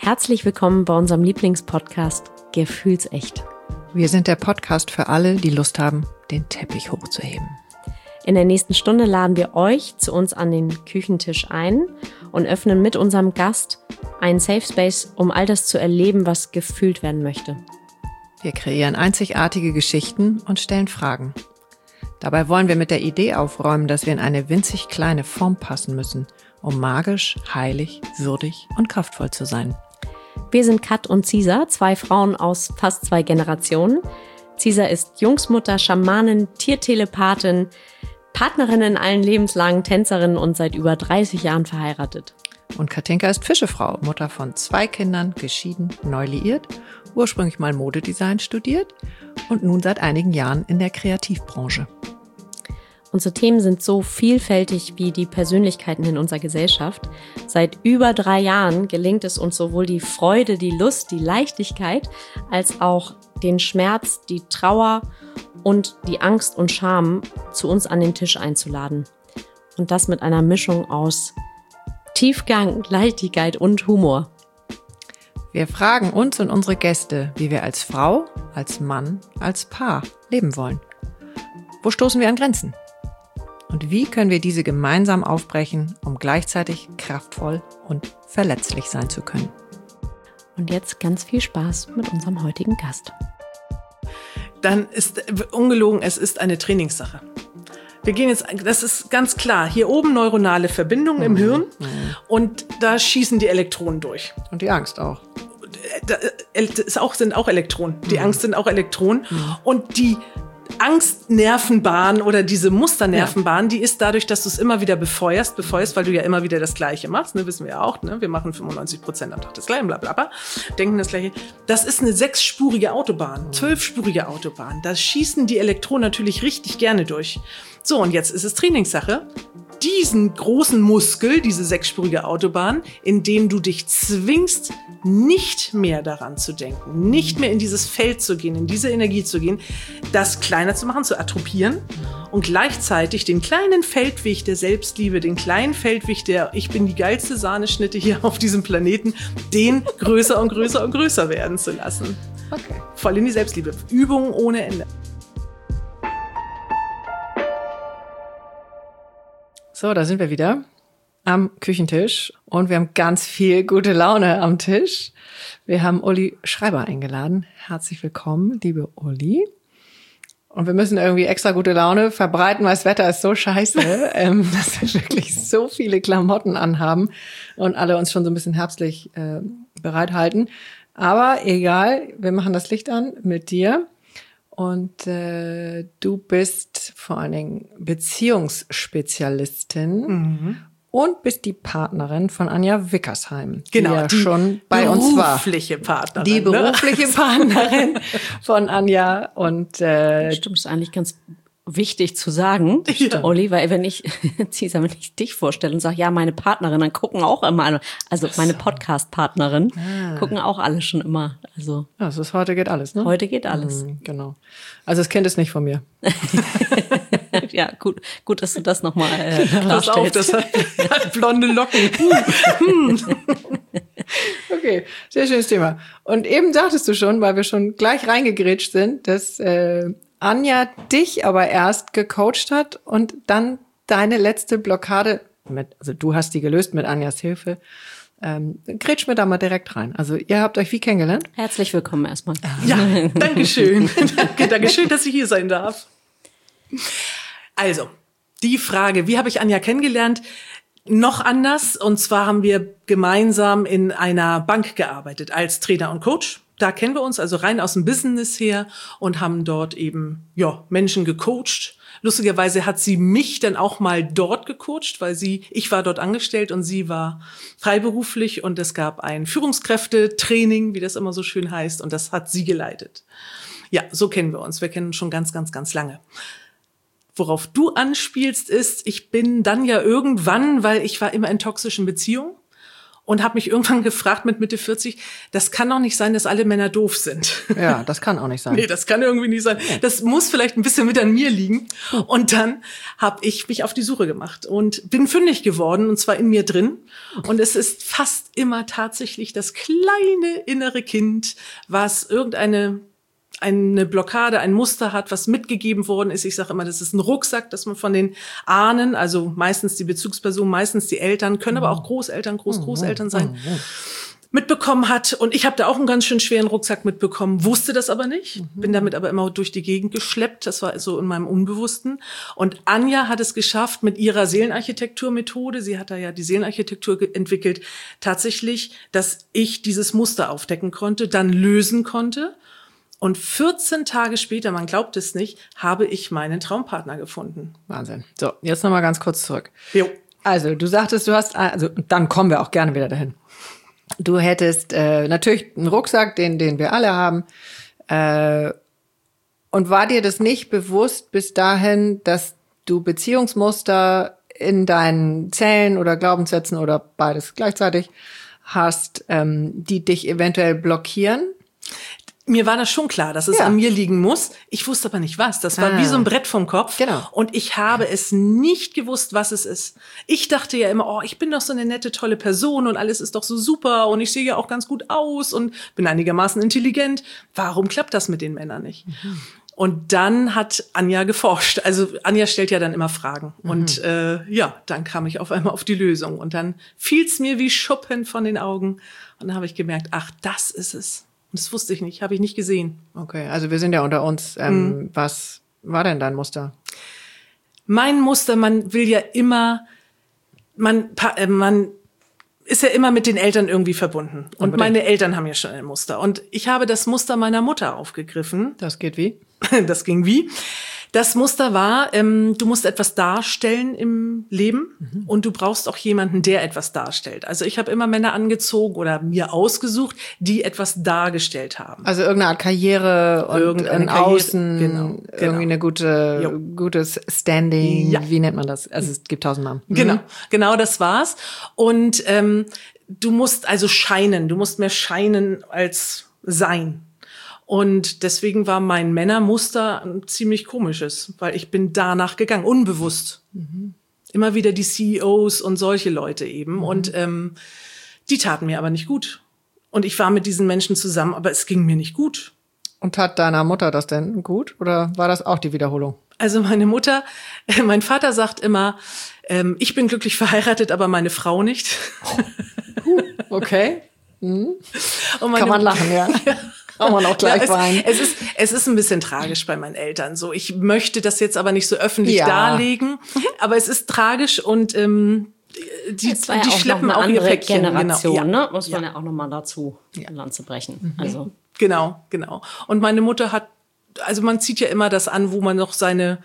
Herzlich willkommen bei unserem Lieblingspodcast Gefühlsecht. Wir sind der Podcast für alle, die Lust haben, den Teppich hochzuheben. In der nächsten Stunde laden wir euch zu uns an den Küchentisch ein und öffnen mit unserem Gast einen Safe Space, um all das zu erleben, was gefühlt werden möchte. Wir kreieren einzigartige Geschichten und stellen Fragen. Dabei wollen wir mit der Idee aufräumen, dass wir in eine winzig kleine Form passen müssen, um magisch, heilig, würdig und kraftvoll zu sein. Wir sind Kat und Cisa, zwei Frauen aus fast 2 Generationen. Cisa ist Jungsmutter, Schamanin, Tiertelepathin, Partnerin in allen Lebenslangen, Tänzerin und seit über 30 Jahren verheiratet. Und Katinka ist Fischefrau, Mutter von 2 Kindern, geschieden, neu liiert, ursprünglich mal Modedesign studiert und nun seit einigen Jahren in der Kreativbranche. Unsere Themen sind so vielfältig wie die Persönlichkeiten in unserer Gesellschaft. Seit über 3 Jahren gelingt es uns sowohl die Freude, die Lust, die Leichtigkeit, als auch den Schmerz, die Trauer und die Angst und Scham zu uns an den Tisch einzuladen. Und das mit einer Mischung aus Tiefgang, Leichtigkeit und Humor. Wir fragen uns und unsere Gäste, wie wir als Frau, als Mann, als Paar leben wollen. Wo stoßen wir an Grenzen? Und wie können wir diese gemeinsam aufbrechen, um gleichzeitig kraftvoll und verletzlich sein zu können? Und jetzt ganz viel Spaß mit unserem heutigen Gast. Dann ist ungelogen, es ist eine Trainingssache. Wir gehen jetzt, das ist ganz klar, hier oben neuronale Verbindungen im Hirn und da schießen die Elektronen durch. Und die Angst auch. Sind auch Elektronen. Die Angst sind auch Elektronen. Und die Angstnervenbahn oder diese Musternervenbahn, die ist dadurch, dass du es immer wieder befeuerst, weil du ja immer wieder das Gleiche machst, ne, wissen wir ja auch, ne, wir machen 95% am Tag das Gleiche, blablabla, denken das Gleiche. Das ist eine 6-spurige Autobahn, 12-spurige Autobahn. Da schießen die Elektronen natürlich richtig gerne durch. So, und jetzt ist es Trainingssache, diesen großen Muskel, diese 6-spurige Autobahn, indem du dich zwingst, nicht mehr daran zu denken, nicht mehr in dieses Feld zu gehen, in diese Energie zu gehen, das kleiner zu machen, zu attropieren und gleichzeitig den kleinen Feldweg der Selbstliebe, den kleinen Feldweg der ich bin die geilste Sahneschnitte hier auf diesem Planeten, den größer und größer und größer werden zu lassen. Okay. Voll in die Selbstliebe. Übungen ohne Ende. So, da sind wir wieder am Küchentisch und wir haben ganz viel gute Laune am Tisch. Wir haben Uli Schreiber eingeladen. Herzlich willkommen, liebe Uli. Und wir müssen irgendwie extra gute Laune verbreiten, weil das Wetter ist so scheiße, dass wir wirklich so viele Klamotten anhaben und alle uns schon so ein bisschen herbstlich bereithalten. Aber egal, wir machen das Licht an mit dir. Und du bist vor allen Dingen Beziehungsspezialistin und bist die Partnerin von Anja Wickersheim, genau, die ja schon bei uns war. Berufliche Partnerin. Die berufliche Partnerin von Anja. Und Stimmt, ist eigentlich ganz wichtig zu sagen, Olli, weil wenn ich dich vorstelle und sage, ja, meine Partnerin, dann gucken auch immer alle, also meine Podcast-Partnerin, gucken auch alle schon immer. Also das ist heute geht alles, ne? Heute geht alles. Genau. Also das Kind ist nicht von mir. Ja, gut, dass du das nochmal Pass auf, das hat blonde Locken. Okay, sehr schönes Thema. Und eben sagtest du schon, weil wir schon gleich reingegrätscht sind, dass Anja dich aber erst gecoacht hat und dann deine letzte Blockade also du hast die gelöst mit Anjas Hilfe. Grätsch mir da mal direkt rein. Also ihr habt euch wie kennengelernt? Herzlich willkommen erstmal. Ja, Dankeschön. Dankeschön, dass ich hier sein darf. Also, die Frage, wie habe ich Anja kennengelernt? Noch anders, und zwar haben wir gemeinsam in einer Bank gearbeitet als Trainer und Coach. Da kennen wir uns also rein aus dem Business her und haben dort eben Menschen gecoacht. Lustigerweise hat sie mich dann auch mal dort gecoacht, weil ich war dort angestellt und sie war freiberuflich und es gab ein Führungskräftetraining, wie das immer so schön heißt, und das hat sie geleitet. Ja, so kennen wir uns. Wir kennen uns schon ganz, ganz, ganz lange. Worauf du anspielst ist, ich bin dann ja irgendwann, weil ich war immer in toxischen Beziehungen und habe mich irgendwann gefragt mit Mitte 40, das kann doch nicht sein, dass alle Männer doof sind. Ja, das kann auch nicht sein. Nee, das kann irgendwie nicht sein. Das muss vielleicht ein bisschen mit an mir liegen. Und dann habe ich mich auf die Suche gemacht und bin fündig geworden, und zwar in mir drin. Und es ist fast immer tatsächlich das kleine innere Kind, was eine Blockade, ein Muster hat, was mitgegeben worden ist. Ich sage immer, das ist ein Rucksack, dass man von den Ahnen, also meistens die Bezugsperson, meistens die Eltern, können aber auch Großeltern, Großeltern sein, mitbekommen hat. Und ich habe da auch einen ganz schön schweren Rucksack mitbekommen, wusste das aber nicht, bin damit aber immer durch die Gegend geschleppt. Das war so in meinem Unbewussten. Und Anja hat es geschafft, mit ihrer Seelenarchitektur-Methode, sie hat da ja die Seelenarchitektur entwickelt, tatsächlich, dass ich dieses Muster aufdecken konnte, dann lösen konnte. Und 14 Tage später, man glaubt es nicht, habe ich meinen Traumpartner gefunden. Wahnsinn. So, jetzt nochmal ganz kurz zurück. Jo. Also, du sagtest, dann kommen wir auch gerne wieder dahin. Du hättest natürlich einen Rucksack, den wir alle haben. Und war dir das nicht bewusst bis dahin, dass du Beziehungsmuster in deinen Zellen oder Glaubenssätzen oder beides gleichzeitig hast, die dich eventuell blockieren? Mir war das schon klar, dass es an mir liegen muss. Ich wusste aber nicht was. Das war wie so ein Brett vom Kopf. Genau. Und ich habe es nicht gewusst, was es ist. Ich dachte ja immer, ich bin doch so eine nette, tolle Person und alles ist doch so super und ich sehe ja auch ganz gut aus und bin einigermaßen intelligent. Warum klappt das mit den Männern nicht? Und dann hat Anja geforscht. Also Anja stellt ja dann immer Fragen. Und dann kam ich auf einmal auf die Lösung. Und dann fiel es mir wie Schuppen von den Augen. Und dann habe ich gemerkt, ach, das ist es. Das wusste ich nicht, habe ich nicht gesehen. Okay, also wir sind ja unter uns. Was war denn dein Muster? Mein Muster, man will ja immer, man ist ja immer mit den Eltern irgendwie verbunden. Und Unbedingt. meine Eltern haben ja schon ein Muster. Und ich habe das Muster meiner Mutter aufgegriffen. Das geht wie? Das ging wie? Das Muster war, du musst etwas darstellen im Leben und du brauchst auch jemanden, der etwas darstellt. Also ich habe immer Männer angezogen oder mir ausgesucht, die etwas dargestellt haben. Also irgendeine Art Karriere und Irgendeine ein Karriere, Außen, genau. irgendwie eine gutes Standing. Ja. Wie nennt man das? Also es gibt 1000 Namen. Genau das war's. Und du musst also scheinen, du musst mehr scheinen als sein. Und deswegen war mein Männermuster ein ziemlich komisches, weil ich bin danach gegangen, unbewusst. Immer wieder die CEOs und solche Leute eben. Und die taten mir aber nicht gut. Und ich war mit diesen Menschen zusammen, aber es ging mir nicht gut. Und tat deiner Mutter das denn gut? Oder war das auch die Wiederholung? Also mein Vater sagt immer, ich bin glücklich verheiratet, aber meine Frau nicht. Okay. Und Kann man lachen, ja. Kann man auch gleich weinen. Es ist ein bisschen tragisch bei meinen Eltern. So, ich möchte das jetzt aber nicht so öffentlich darlegen, aber es ist tragisch und die schleppen auch ihr Päckchen. Generation, ne? Muss man ja auch nochmal dazu in Lanze brechen. Also Genau. Und meine Mutter also man zieht ja immer das an, wo man noch seine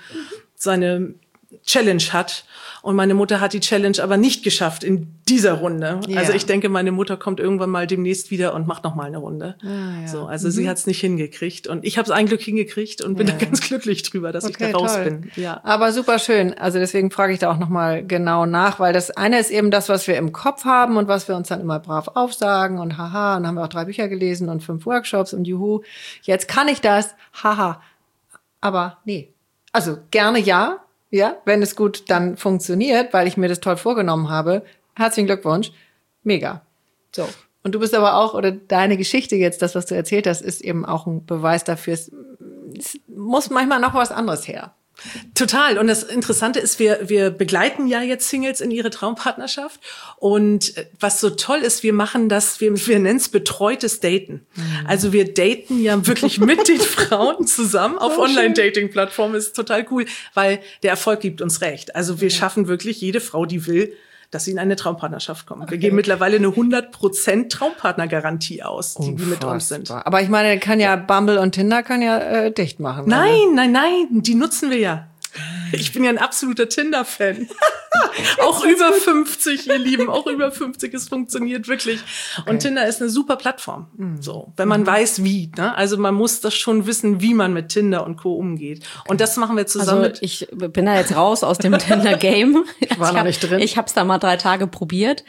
Challenge hat. Und meine Mutter hat die Challenge aber nicht geschafft in dieser Runde. Ja. Also ich denke, meine Mutter kommt irgendwann mal demnächst wieder und macht noch mal eine Runde. Ja. So, also sie hat es nicht hingekriegt. Und ich habe es ein Glück hingekriegt und bin da ganz glücklich drüber, dass ich da raus bin. Ja. Aber super schön. Also deswegen frage ich da auch noch mal genau nach, weil das eine ist eben das, was wir im Kopf haben und was wir uns dann immer brav aufsagen und haha, und dann haben wir auch 3 Bücher gelesen und 5 Workshops und juhu, jetzt kann ich das, haha. Aber nee. Also gerne ja, wenn es gut dann funktioniert, weil ich mir das toll vorgenommen habe. Herzlichen Glückwunsch. Mega. So. Und du bist aber auch, oder deine Geschichte jetzt, das, was du erzählt hast, ist eben auch ein Beweis dafür. Es muss manchmal noch was anderes her. Total. Und das Interessante ist, wir begleiten ja jetzt Singles in ihre Traumpartnerschaft. Und was so toll ist, wir machen das, wir nennen es betreutes Daten. Also wir daten ja wirklich mit den Frauen zusammen auf Online-Dating-Plattformen. Ist total cool, weil der Erfolg gibt uns recht. Also wir schaffen wirklich jede Frau, die will, dass sie in eine Traumpartnerschaft kommen. Okay. Wir geben mittlerweile eine 100% Traumpartnergarantie aus, die mit uns sind. Aber ich meine, Bumble und Tinder kann ja dicht machen. Nein, die nutzen wir ja. Ich bin ja ein absoluter Tinder-Fan. Auch über 50, ihr Lieben, auch über 50, es funktioniert wirklich. Okay. Und Tinder ist eine super Plattform. So, wenn man weiß, wie, ne? Also man muss das schon wissen, wie man mit Tinder und Co. umgeht. Und das machen wir zusammen Also ich bin da jetzt raus aus dem Tinder-Game. War noch nicht drin. Ich habe es da mal 3 Tage probiert.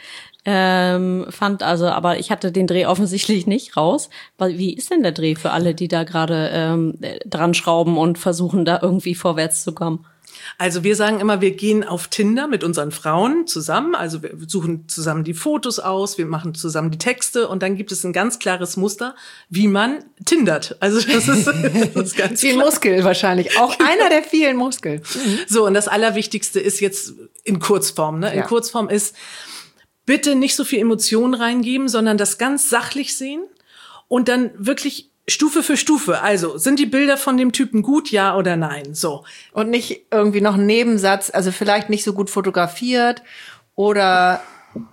Aber ich hatte den Dreh offensichtlich nicht raus. Wie ist denn der Dreh für alle, die da gerade dran schrauben und versuchen, da irgendwie vorwärts zu kommen? Also wir sagen immer, wir gehen auf Tinder mit unseren Frauen zusammen. Also wir suchen zusammen die Fotos aus, wir machen zusammen die Texte und dann gibt es ein ganz klares Muster, wie man tindert. Also das ist ganz Viel klar. Muskel wahrscheinlich. Auch einer der vielen Muskeln. So, und das Allerwichtigste ist jetzt in Kurzform. Ne? In Ja. Kurzform ist, bitte nicht so viel Emotionen reingeben, sondern das ganz sachlich sehen und dann wirklich Stufe für Stufe. Also, sind die Bilder von dem Typen gut, ja oder nein? So. Und nicht irgendwie noch ein Nebensatz, also vielleicht nicht so gut fotografiert oder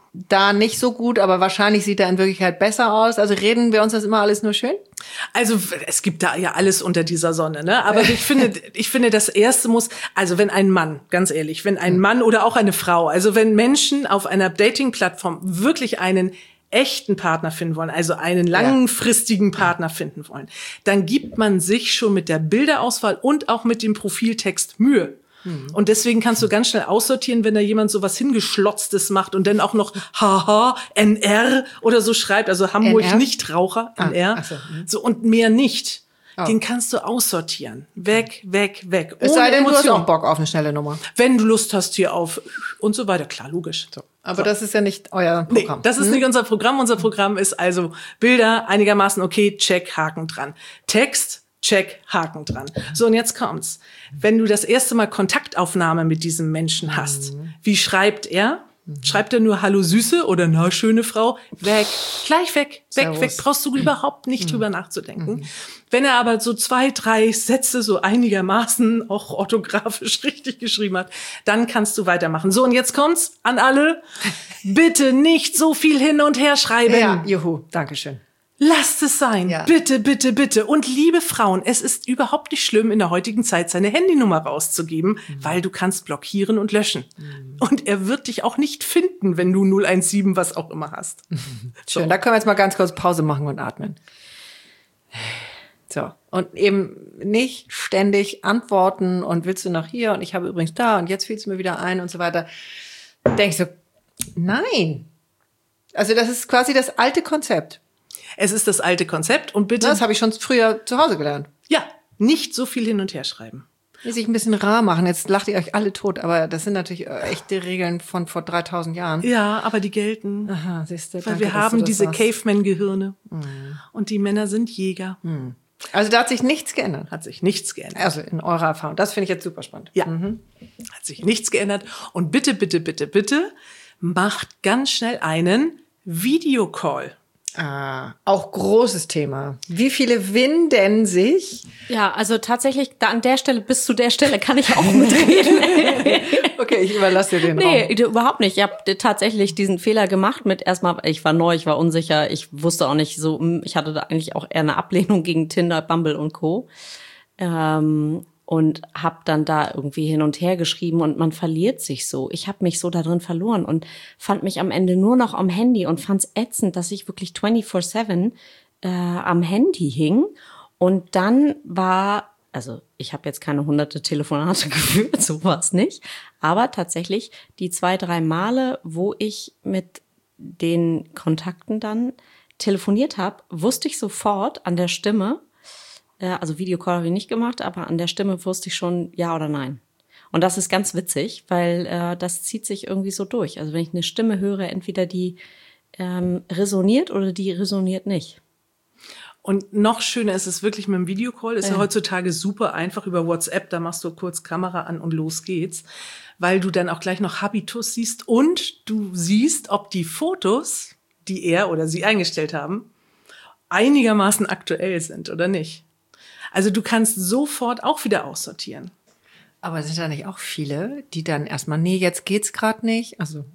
da nicht so gut, aber wahrscheinlich sieht er in Wirklichkeit besser aus. Also reden wir uns das immer alles nur schön? Also, es gibt da ja alles unter dieser Sonne, ne? Aber ich finde, das Erste muss, also wenn ein Mann, ganz ehrlich, wenn ein Mann oder auch eine Frau, also wenn Menschen auf einer Dating-Plattform wirklich einen echten Partner finden wollen, also einen langfristigen Partner finden wollen, dann gibt man sich schon mit der Bilderauswahl und auch mit dem Profiltext Mühe. Und deswegen kannst du ganz schnell aussortieren, wenn da jemand so was Hingeschlotztes macht und dann auch noch haha, NR oder so schreibt, also Hamburg NR? Nichtraucher, NR, ach so, so und mehr nicht. Oh. Den kannst du aussortieren. Weg, weg, weg. Es sei denn, du hast Emotion. auch Bock auf eine schnelle Nummer. Wenn du Lust hast hier auf und so weiter. Klar, logisch. So. Aber das ist ja nicht euer Nee, Programm. das ist nicht unser Programm. Unser Programm ist also Bilder einigermaßen okay, check, Haken dran. Text, check, Haken dran. So, und jetzt kommt's. Wenn du das erste Mal Kontaktaufnahme mit diesem Menschen hast, wie schreibt er? Schreibt er nur Hallo Süße oder Na schöne Frau? Weg, gleich weg, weg, Servus. weg. Brauchst du überhaupt nicht drüber nachzudenken. Wenn er aber so 2, 3 Sätze so einigermaßen auch orthografisch richtig geschrieben hat, dann kannst du weitermachen. So, und jetzt kommt's an alle. Bitte nicht so viel hin und her schreiben. Ja, juhu, Dankeschön. Lasst es sein. Ja. Bitte, bitte, bitte. Und liebe Frauen, es ist überhaupt nicht schlimm, in der heutigen Zeit seine Handynummer rauszugeben, weil du kannst blockieren und löschen. Und er wird dich auch nicht finden, wenn du 017 was auch immer hast. Schön, da können wir jetzt mal ganz kurz Pause machen und atmen. So, und eben nicht ständig antworten und willst du noch hier und ich habe übrigens da und jetzt fiel es mir wieder ein und so weiter. Denk ich so, nein. Also das ist quasi das alte Konzept. Es ist das alte Konzept und bitte, Das habe ich schon früher zu Hause gelernt. ja, nicht so viel hin und her schreiben. Die sich ein bisschen rar machen. Jetzt lacht ihr euch alle tot, aber das sind natürlich echte Regeln von vor 3000 Jahren. Ja, aber die gelten. Aha, siehst du. Weil danke, wir dass du haben das diese sagst. Caveman-Gehirne. Und die Männer sind Jäger. Also da hat sich nichts geändert. Hat sich nichts geändert. Also in eurer Erfahrung. Das finde ich jetzt super spannend. Ja, hat sich nichts geändert. Und bitte, bitte, bitte, bitte, macht ganz schnell einen Videocall. Ah, auch großes Thema. Wie viele winden sich? Ja, also tatsächlich, da an der Stelle, bis zu der Stelle kann ich auch mitreden. Okay, ich überlasse dir den Nee, Raum. überhaupt nicht. Ich habe tatsächlich diesen Fehler gemacht mit erstmal, ich war neu, ich war unsicher, ich wusste auch nicht so, ich hatte da eigentlich auch eher eine Ablehnung gegen Tinder, Bumble und Co. Und habe dann da irgendwie hin und her geschrieben und man verliert sich so. Ich habe mich so da drin verloren und fand mich am Ende nur noch am Handy und fand's ätzend, dass ich wirklich 24/7 am Handy hing. Und dann war, also ich habe jetzt keine 100 Telefonate geführt, sowas nicht, aber tatsächlich die 2, 3 Male, wo ich mit den Kontakten dann telefoniert habe, wusste ich sofort an der Stimme, also Videocall habe ich nicht gemacht, aber an der Stimme wusste ich schon ja oder nein. Und das ist ganz witzig, weil das zieht sich irgendwie so durch. Also wenn ich eine Stimme höre, entweder die resoniert oder die resoniert nicht. Und noch schöner ist es wirklich mit dem Videocall. Ist ja heutzutage super einfach über WhatsApp. Da machst du kurz Kamera an und los geht's. Weil du dann auch gleich noch Habitus siehst und du siehst, ob die Fotos, die er oder sie eingestellt haben, einigermaßen aktuell sind oder nicht. Also du kannst sofort auch wieder aussortieren. Aber sind da nicht auch viele, die dann erstmal, nee, jetzt geht's gerade nicht? Also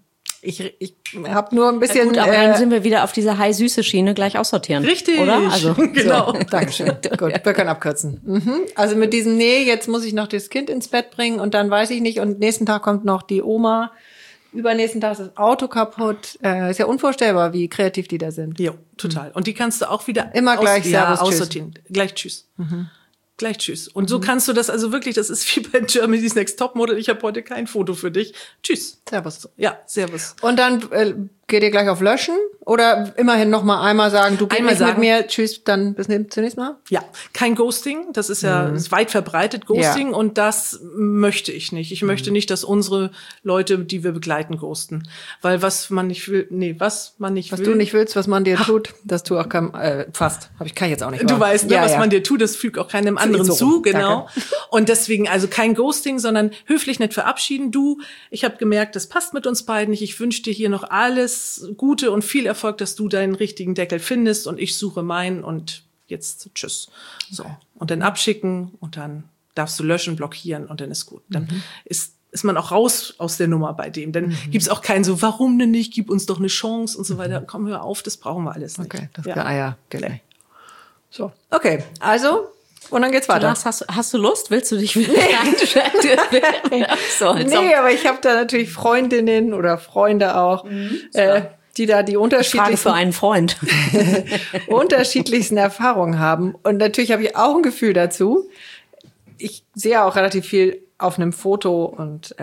Ich habe nur ein bisschen... Gut, aber dann sind wir wieder auf dieser high-süße Schiene gleich aussortieren. Richtig. Oder? Also, genau. So, Dankeschön. Gut, wir können abkürzen. Also mit diesem, jetzt muss ich noch das Kind ins Bett bringen und dann weiß ich nicht und nächsten Tag kommt noch die Oma. Übernächsten Tag ist das Auto kaputt. Ist ja unvorstellbar, wie kreativ die da sind. Jo, total. Und die kannst du auch wieder immer gleich Servus, aussortieren. Gleich tschüss. Gleich tschüss. Und so kannst du das also wirklich, das ist wie bei Germany's Next Topmodel. Ich habe heute kein Foto für dich. Tschüss. Servus. Ja, servus. Und dann geht ihr gleich auf Löschen oder immerhin noch mal einmal sagen, du gehst mit mir, tschüss, dann bis zum nächsten Mal? Ja, kein Ghosting. Das ist ja ist weit verbreitet, Ghosting. Und das möchte ich nicht. Ich möchte nicht, dass unsere Leute, die wir begleiten, ghosten. Weil was man nicht will, was du nicht willst, was man dir tut, das tue auch keinem, fast. Kann ich jetzt auch nicht. Du weißt, ne, was man dir tut, das fügt auch keinem anderen zu, genau. Danke. Und deswegen also kein Ghosting, sondern höflich nett verabschieden. Ich habe gemerkt, das passt mit uns beiden nicht. Ich wünsche dir hier noch alles Gute und viel Erfolg, dass du deinen richtigen Deckel findest und ich suche meinen und jetzt tschüss. So. Und dann abschicken und dann darfst du löschen, blockieren und dann ist gut. Dann ist man auch raus aus der Nummer bei dem. Dann gibt's auch keinen so, warum denn nicht, gib uns doch eine Chance und so weiter. Komm, hör auf, das brauchen wir alles nicht. Okay, das Geeier. Nee. So, okay, also... Und dann geht's weiter. Hast du Lust? Willst du dich so, nee, aber ich habe da natürlich Freundinnen oder Freunde auch, die da die unterschiedlichsten für einen Freund unterschiedlichsten Erfahrungen haben. Und natürlich habe ich auch ein Gefühl dazu. Ich sehe auch relativ viel auf einem Foto und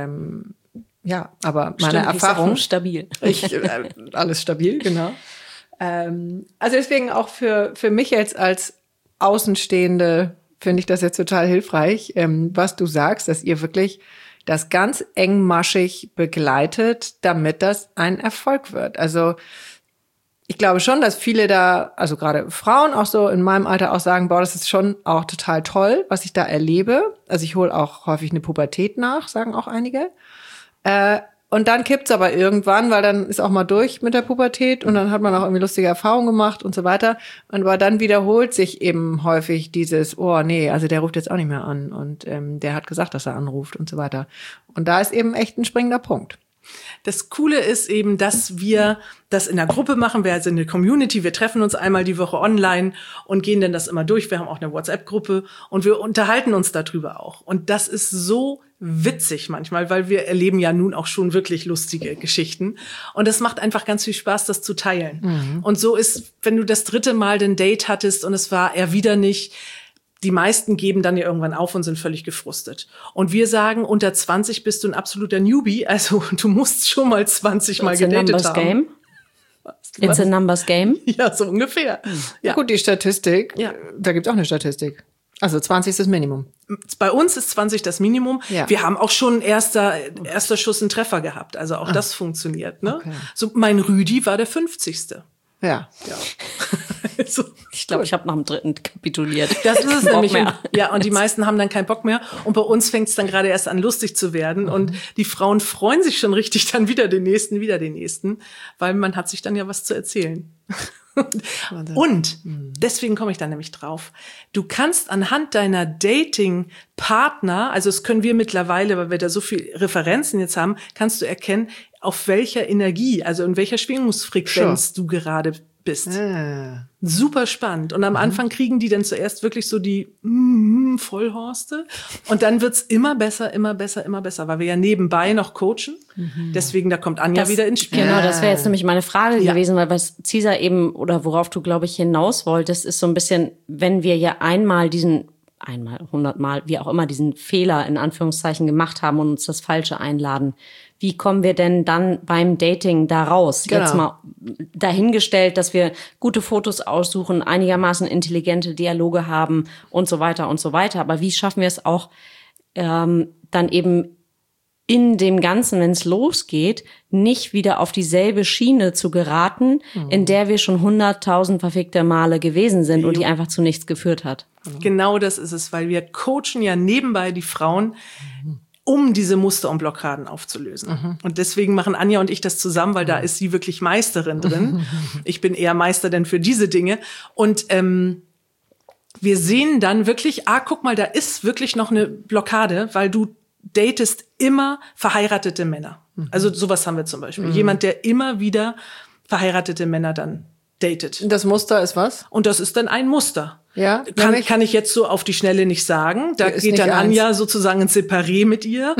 aber meine Erfahrung stabil. Alles stabil, genau. Also deswegen auch für mich jetzt als Außenstehende finde ich das jetzt total hilfreich, was du sagst, dass ihr wirklich das ganz engmaschig begleitet, damit das ein Erfolg wird. Also ich glaube schon, dass viele da, also gerade Frauen auch so in meinem Alter auch sagen, das ist schon auch total toll, was ich da erlebe. Also ich hole auch häufig eine Pubertät nach, sagen auch einige. Und dann kippt's aber irgendwann, weil dann ist auch mal durch mit der Pubertät und dann hat man auch irgendwie lustige Erfahrungen gemacht und so weiter. Aber dann wiederholt sich eben häufig dieses, also der ruft jetzt auch nicht mehr an und der hat gesagt, dass er anruft und so weiter. Und da ist eben echt ein springender Punkt. Das Coole ist eben, dass wir das in der Gruppe machen. Wir sind eine Community, wir treffen uns einmal die Woche online und gehen dann das immer durch. Wir haben auch eine WhatsApp-Gruppe und wir unterhalten uns darüber auch. Und das ist so witzig manchmal, weil wir erleben ja nun auch schon wirklich lustige Geschichten. Und es macht einfach ganz viel Spaß, das zu teilen. Und so ist, wenn du das 3. Mal den Date hattest und es war er wieder nicht, die meisten geben dann ja irgendwann auf und sind völlig gefrustet. Und wir sagen, unter 20 bist du ein absoluter Newbie, also du musst schon mal 20 Mal gedatet haben. Game. It's a numbers game. Ja, so ungefähr. Ja. Gut, die Statistik, da gibt's auch eine Statistik. Also 20 ist das Minimum. Bei uns ist 20 das Minimum. Ja. Wir haben auch schon erster Schuss einen Treffer gehabt. Also auch das funktioniert. Ne? Okay. So, mein Rüdi war der 50. Ja. Also, ich glaube, ich habe nach dem 3. kapituliert. Das ist es nämlich. Ja, und die meisten haben dann keinen Bock mehr. Und bei uns fängt es dann gerade erst an, lustig zu werden. Und die Frauen freuen sich schon richtig dann wieder den nächsten, weil man hat sich dann ja was zu erzählen. Und deswegen komme ich da nämlich drauf. Du kannst anhand deiner Dating-Partner, also das können wir mittlerweile, weil wir da so viel Referenzen jetzt haben, kannst du erkennen, auf welcher Energie, also in welcher Schwingungsfrequenz du gerade bist. Super spannend. Und am Anfang kriegen die dann zuerst wirklich so die Vollhorste. Und dann wird's immer besser, weil wir ja nebenbei noch coachen. Deswegen, da kommt Anja wieder ins Spiel. Genau, das wäre jetzt nämlich meine Frage gewesen, weil was Cesar eben, oder worauf du, glaube ich, hinaus wolltest, ist so ein bisschen, wenn wir ja einmal, 100-mal, wie auch immer, diesen Fehler in Anführungszeichen gemacht haben und uns das Falsche einladen. Wie kommen wir denn dann beim Dating da raus? Genau. Jetzt mal dahingestellt, dass wir gute Fotos aussuchen, einigermaßen intelligente Dialoge haben und so weiter und so weiter. Aber wie schaffen wir es auch, dann eben in dem Ganzen, wenn es losgeht, nicht wieder auf dieselbe Schiene zu geraten, in der wir schon 100.000 verfickte Male gewesen sind und die einfach zu nichts geführt hat? Genau das ist es, weil wir coachen ja nebenbei die Frauen, um diese Muster und Blockaden aufzulösen. Und deswegen machen Anja und ich das zusammen, weil da ist sie wirklich Meisterin drin. Ich bin eher Meister denn für diese Dinge. Und wir sehen dann wirklich, guck mal, da ist wirklich noch eine Blockade, weil du datest immer verheiratete Männer. Also sowas haben wir zum Beispiel. Jemand, der immer wieder verheiratete Männer dann datet. Das Muster ist was? Und das ist dann ein Muster. Ja, Kann ich jetzt so auf die Schnelle nicht sagen. Da Ist geht nicht dann eins. Anja sozusagen ins Separé mit ihr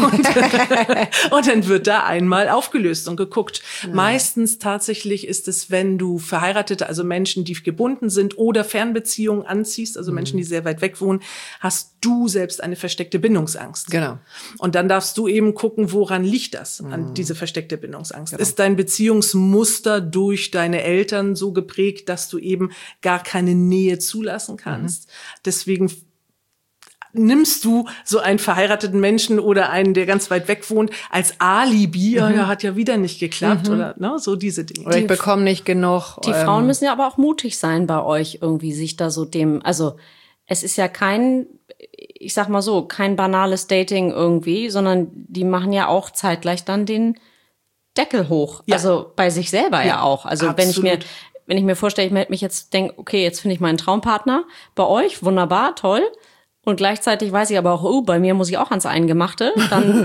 und dann wird da einmal aufgelöst und geguckt. Meistens tatsächlich ist es, wenn du Verheiratete, also Menschen, die gebunden sind oder Fernbeziehungen anziehst, also Menschen, die sehr weit weg wohnen, hast du selbst eine versteckte Bindungsangst. Genau. Und dann darfst du eben gucken, woran liegt das, an diese versteckte Bindungsangst. Ist dein Beziehungsmuster durch deine Eltern so geprägt, dass du eben gar keine Nähe zulassen kannst? Deswegen nimmst du so einen verheirateten Menschen oder einen, der ganz weit weg wohnt, als Alibi, ja, hat ja wieder nicht geklappt oder so diese Dinge. Oder ich bekomme nicht genug. Die Frauen müssen ja aber auch mutig sein bei euch irgendwie, sich da so also es ist ja kein, ich sag mal so, kein banales Dating irgendwie, sondern die machen ja auch zeitgleich dann den Deckel hoch. Ja. Also bei sich selber ja auch. Also absolut. wenn ich mir vorstelle, ich melde mich jetzt, denke, okay, jetzt finde ich meinen Traumpartner bei euch, wunderbar, toll. Und gleichzeitig weiß ich aber auch, bei mir muss ich auch ans Eingemachte, dann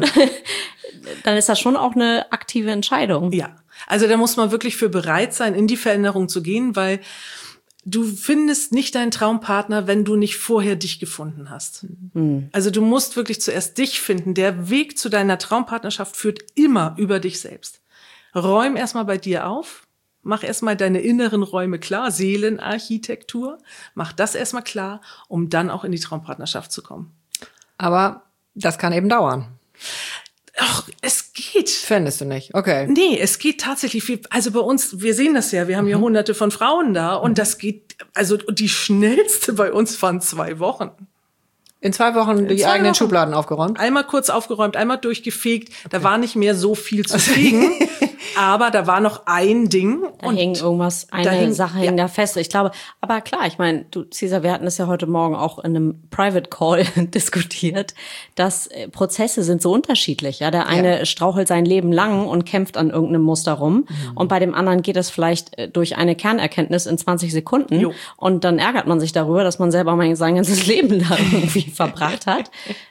ist das schon auch eine aktive Entscheidung. Ja, also da muss man wirklich für bereit sein, in die Veränderung zu gehen, weil du findest nicht deinen Traumpartner, wenn du nicht vorher dich gefunden hast. Also du musst wirklich zuerst dich finden. Der Weg zu deiner Traumpartnerschaft führt immer über dich selbst. Räum erstmal bei dir auf. Mach erstmal deine inneren Räume klar, Seelenarchitektur. Mach das erstmal klar, um dann auch in die Traumpartnerschaft zu kommen. Aber das kann eben dauern. Ach, es geht. Findest du nicht? Okay. Nee, es geht tatsächlich viel. Also bei uns, wir sehen das ja, wir haben ja hunderte von Frauen da und das geht, also die schnellste bei uns waren 2 Wochen. In 2 Wochen die 2 eigenen Wochen. Schubladen aufgeräumt? Einmal kurz aufgeräumt, einmal durchgefegt. Da war nicht mehr so viel zu fegen, aber da war noch ein Ding. Da hing irgendwas, Sache hing da fest. Ich glaube, aber klar, ich meine, du, Cesar, wir hatten das ja heute Morgen auch in einem Private Call diskutiert, dass Prozesse sind so unterschiedlich. Ja, der eine strauchelt sein Leben lang und kämpft an irgendeinem Muster rum und bei dem anderen geht es vielleicht durch eine Kernerkenntnis in 20 Sekunden Jo. und dann ärgert man sich darüber, dass man selber mal sein ganzes Leben da irgendwie verbracht hat.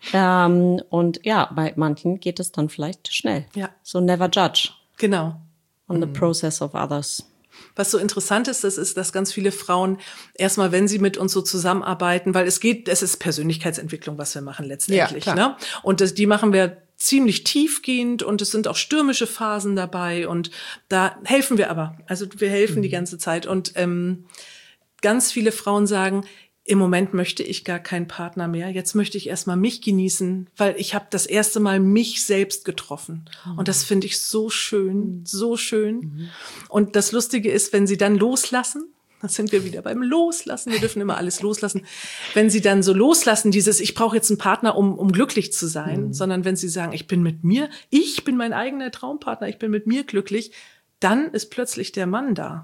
Und ja, bei manchen geht es dann vielleicht schnell. Ja. So never judge Genau. on the process of others. Was so interessant ist, das ist, dass ganz viele Frauen erstmal, wenn sie mit uns so zusammenarbeiten, weil es ist Persönlichkeitsentwicklung, was wir machen letztendlich, Ja, klar. ne? Und die machen wir ziemlich tiefgehend und es sind auch stürmische Phasen dabei und da helfen wir aber. Also wir helfen die ganze Zeit und ganz viele Frauen sagen, im Moment möchte ich gar keinen Partner mehr. Jetzt möchte ich erstmal mich genießen, weil ich habe das erste Mal mich selbst getroffen. Und das finde ich so schön, so schön. Und das Lustige ist, wenn sie dann loslassen, da sind wir wieder beim Loslassen, wir dürfen immer alles loslassen. Wenn sie dann so loslassen, dieses, ich brauche jetzt einen Partner, um glücklich zu sein, sondern wenn sie sagen, ich bin mit mir, ich bin mein eigener Traumpartner, ich bin mit mir glücklich, dann ist plötzlich der Mann da.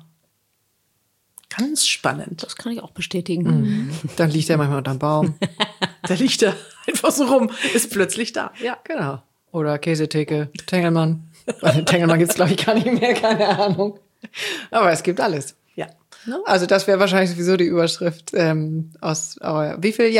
Ganz spannend. Das kann ich auch bestätigen. Dann liegt er manchmal unterm Baum. Da liegt er einfach so rum, ist plötzlich da. Ja, genau. Oder Käsetheke, Tengelmann. Tengelmann gibt's glaube ich, gar nicht mehr, keine Ahnung. Aber es gibt alles. Ja. Also das wäre wahrscheinlich sowieso die Überschrift aber wie viele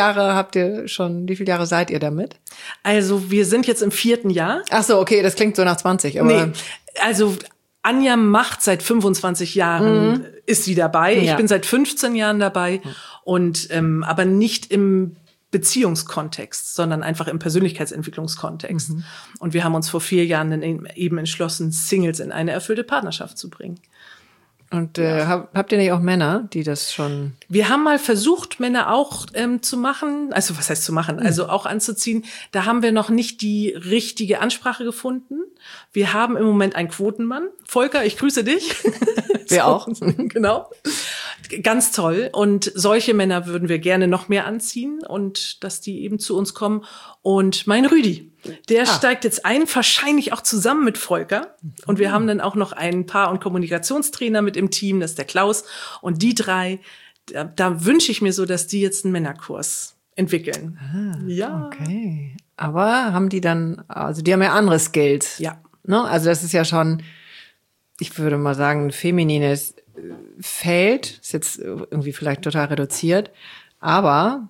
Jahre seid ihr damit? Also wir sind jetzt im 4. Jahr. Ach so, okay, das klingt so nach 20. Aber Nee, also Anja macht seit 25 Jahren, ist sie dabei. Ich Ja. bin seit 15 Jahren dabei und aber nicht im Beziehungskontext, sondern einfach im Persönlichkeitsentwicklungskontext. Und wir haben uns vor 4 Jahren dann eben entschlossen, Singles in eine erfüllte Partnerschaft zu bringen. Und habt ihr nicht auch Männer, die das schon... Wir haben mal versucht, Männer auch zu machen, also was heißt zu machen, also auch anzuziehen. Da haben wir noch nicht die richtige Ansprache gefunden. Wir haben im Moment einen Quotenmann. Volker, ich grüße dich. Wir auch. Genau. Ganz toll. Und solche Männer würden wir gerne noch mehr anziehen und dass die eben zu uns kommen. Und mein Rüdi, der steigt jetzt ein, wahrscheinlich auch zusammen mit Volker. Und wir haben dann auch noch einen Paar- und Kommunikationstrainer mit im Team, das ist der Klaus. Und die 3, da wünsche ich mir so, dass die jetzt einen Männerkurs entwickeln. Ja. Okay. Aber haben die dann, also die haben ja andere Skills. Ja. Ne? Also das ist ja schon, ich würde mal sagen, ein feminines Feld. Ist jetzt irgendwie vielleicht total reduziert. Aber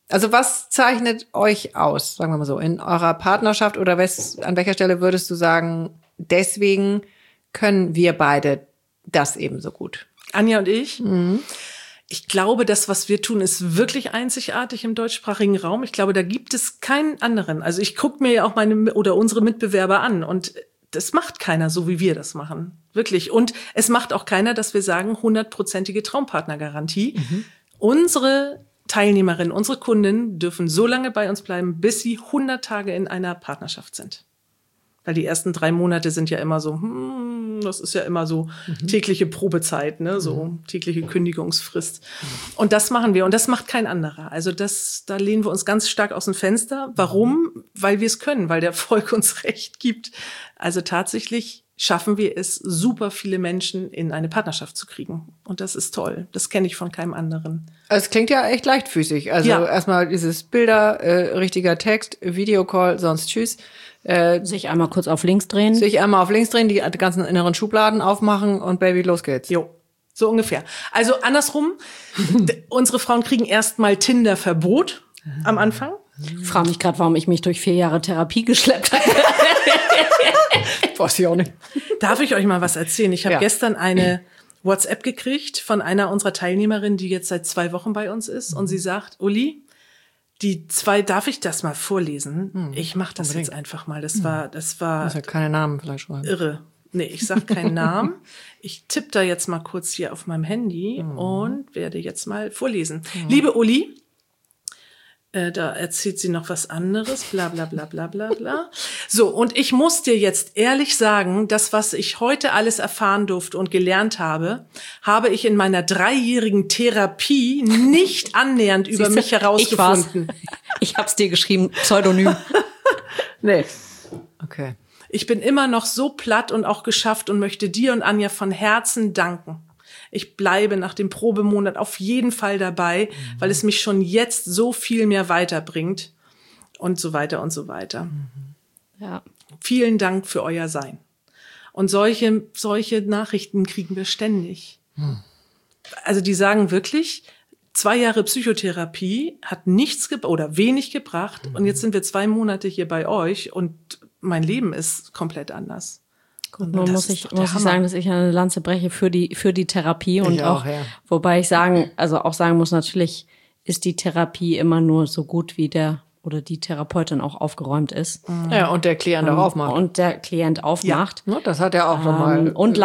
Also was zeichnet euch aus, sagen wir mal so, in eurer Partnerschaft oder an welcher Stelle würdest du sagen, deswegen können wir beide das ebenso gut? Anja und ich? Ich glaube, das, was wir tun, ist wirklich einzigartig im deutschsprachigen Raum. Ich glaube, da gibt es keinen anderen. Also ich gucke mir ja auch unsere Mitbewerber an und das macht keiner so, wie wir das machen. Wirklich. Und es macht auch keiner, dass wir sagen, 100%ige Traumpartnergarantie. Unsere Teilnehmerinnen, unsere Kunden dürfen so lange bei uns bleiben, bis sie 100 Tage in einer Partnerschaft sind. Weil die ersten 3 Monate sind ja immer so, das ist ja immer so tägliche Probezeit, ne, so tägliche Kündigungsfrist. Und das machen wir und das macht kein anderer. Also da lehnen wir uns ganz stark aus dem Fenster. Warum? Weil wir es können, weil der Erfolg uns recht gibt. Also tatsächlich schaffen wir es, super viele Menschen in eine Partnerschaft zu kriegen. Und das ist toll. Das kenne ich von keinem anderen. Es klingt ja echt leichtfüßig. Also erstmal dieses Bilder, richtiger Text, Videocall, sonst tschüss. Sich einmal kurz auf links drehen. Die ganzen inneren Schubladen aufmachen und Baby, los geht's. Jo, so ungefähr. Also andersrum, unsere Frauen kriegen erstmal Tinder-Verbot am Anfang. Ich frage mich gerade, warum ich mich durch 4 Jahre Therapie geschleppt habe. Weiß ich auch nicht. Darf ich euch mal was erzählen? Ich habe gestern eine WhatsApp gekriegt von einer unserer Teilnehmerinnen, die jetzt seit 2 Wochen bei uns ist. Und sie sagt, Uli, die 2, darf ich das mal vorlesen? Ich mache das jetzt einfach mal. Das war Muss ja keine Namen vielleicht schreiben. irre. Nee, ich sag keinen Namen. Ich tippe da jetzt mal kurz hier auf meinem Handy und werde jetzt mal vorlesen. Liebe Uli, da erzählt sie noch was anderes, bla bla bla bla bla bla. So, und ich muss dir jetzt ehrlich sagen, das, was ich heute alles erfahren durfte und gelernt habe, habe ich in meiner 3-jährigen Therapie nicht annähernd über mich herausgefunden. Ich hab's dir geschrieben, Pseudonym. Nee. Okay. Ich bin immer noch so platt und auch geschafft und möchte dir und Anja von Herzen danken. Ich bleibe nach dem Probemonat auf jeden Fall dabei, weil es mich schon jetzt so viel mehr weiterbringt und so weiter und so weiter. Ja. Vielen Dank für euer Sein. Und solche Nachrichten kriegen wir ständig. Also die sagen wirklich, 2 Jahre Psychotherapie hat nichts oder wenig gebracht und jetzt sind wir 2 Monate hier bei euch und mein Leben ist komplett anders. Nun muss ich sagen, dass ich eine Lanze breche für die Therapie und auch, wobei ich sagen muss, natürlich ist die Therapie immer nur so gut, wie der oder die Therapeutin auch aufgeräumt ist. Ja, und der Klient auch aufmacht. Und der Klient aufmacht. Ja, das hat er auch nochmal. Und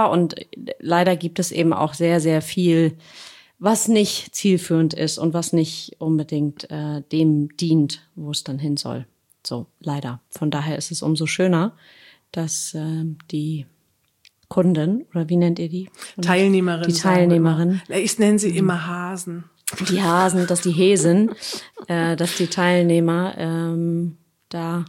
leider gibt es eben auch sehr, sehr viel, was nicht zielführend ist und was nicht unbedingt dem dient, wo es dann hin soll. So, leider. Von daher ist es umso schöner, dass die Kunden, oder wie nennt ihr die? Teilnehmerin. Die Teilnehmerin. Ich nenne sie immer Hasen. Die Hasen, dass die Häsen, dass die Teilnehmer da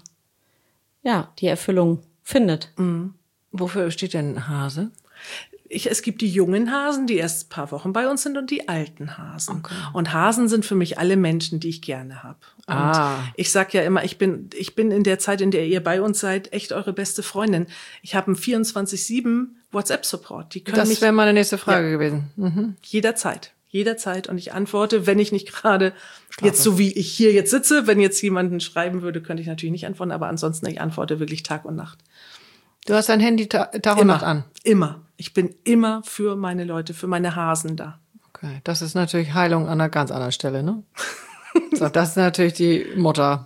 die Erfüllung findet. Wofür steht denn Hase? Es gibt die jungen Hasen, die erst ein paar Wochen bei uns sind, und die alten Hasen. Okay. Und Hasen sind für mich alle Menschen, die ich gerne habe. Und ich sag ja immer, ich bin in der Zeit, in der ihr bei uns seid, echt eure beste Freundin. Ich habe einen 24/7 WhatsApp-Support. Das wäre meine nächste Frage gewesen. Jederzeit. Und ich antworte, wenn ich nicht gerade jetzt so wie ich hier jetzt sitze, wenn jetzt jemanden schreiben würde, könnte ich natürlich nicht antworten, aber ansonsten, ich antworte wirklich Tag und Nacht. Du hast dein Handy Tag und Nacht an? Immer. Ich bin immer für meine Leute, für meine Hasen da. Okay, das ist natürlich Heilung an einer ganz anderen Stelle, ne? So, das ist natürlich die Mutter.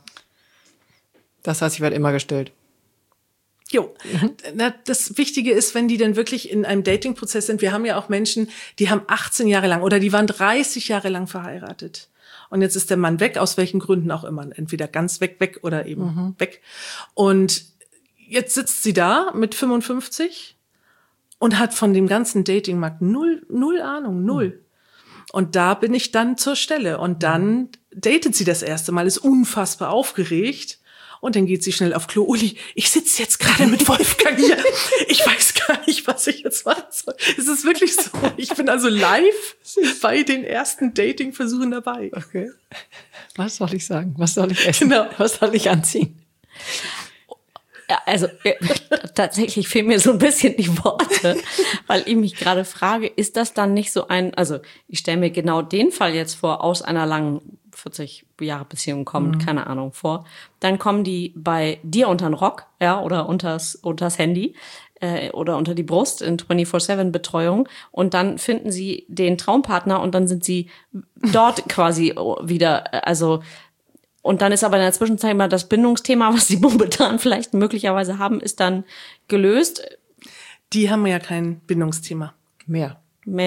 Das heißt, ich werde immer gestillt. Jo, das Wichtige ist, wenn die dann wirklich in einem Dating-Prozess sind. Wir haben ja auch Menschen, die haben 18 Jahre lang oder die waren 30 Jahre lang verheiratet. Und jetzt ist der Mann weg, aus welchen Gründen auch immer. Entweder ganz weg oder eben weg. Und jetzt sitzt sie da mit 55 und hat von dem ganzen Datingmarkt null Ahnung, null. Und da bin ich dann zur Stelle. Und dann datet sie das erste Mal, ist unfassbar aufgeregt. Und dann geht sie schnell auf Klo. Uli, ich sitze jetzt gerade mit Wolfgang hier. Ich weiß gar nicht, was ich jetzt machen soll. Es ist wirklich so. Ich bin also live bei den ersten Dating-Versuchen dabei. Okay. Was soll ich sagen? Was soll ich essen? Genau. Was soll ich anziehen? Also tatsächlich fehlen mir so ein bisschen die Worte, weil ich mich gerade frage, ist das dann nicht so also ich stelle mir genau den Fall jetzt vor, aus einer langen 40 Jahre Beziehung kommen, keine Ahnung, vor. Dann kommen die bei dir unter den Rock, ja, oder unters Handy oder unter die Brust in 24/7-Betreuung und dann finden sie den Traumpartner und dann sind sie dort quasi wieder, also und dann ist aber in der Zwischenzeit immer das Bindungsthema, was sie momentan vielleicht möglicherweise haben, ist dann gelöst. Die haben ja kein Bindungsthema. Mehr.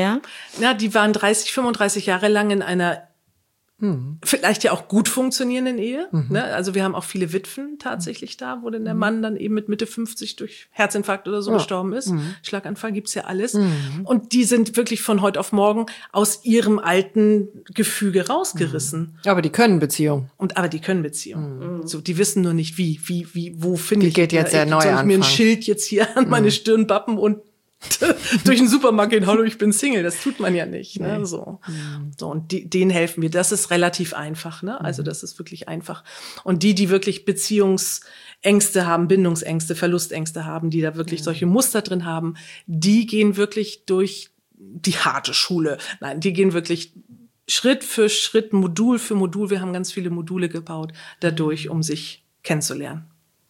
Ja, die waren 30, 35 Jahre lang in einer vielleicht ja auch gut funktionierenden Ehe. Ne? Also wir haben auch viele Witwen tatsächlich da, wo denn der Mann dann eben mit Mitte 50 durch Herzinfarkt oder so gestorben ist. Schlaganfall gibt's ja alles. Und die sind wirklich von heute auf morgen aus ihrem alten Gefüge rausgerissen. Aber die können Beziehung. Aber die können Beziehung. So, die wissen nur nicht wo finde ich. Die geht jetzt der neue Soll ich mir ein Anfang. Schild jetzt hier an meine Stirn bappen und durch den Supermarkt gehen, hallo, ich bin Single. Das tut man ja nicht. Ne? So, und denen helfen wir. Das ist relativ einfach. Ne? Also das ist wirklich einfach. Und die wirklich Beziehungsängste haben, Bindungsängste, Verlustängste haben, die da wirklich solche Muster drin haben, die gehen wirklich durch die harte Schule. Nein, die gehen wirklich Schritt für Schritt, Modul für Modul. Wir haben ganz viele Module gebaut dadurch, um sich kennenzulernen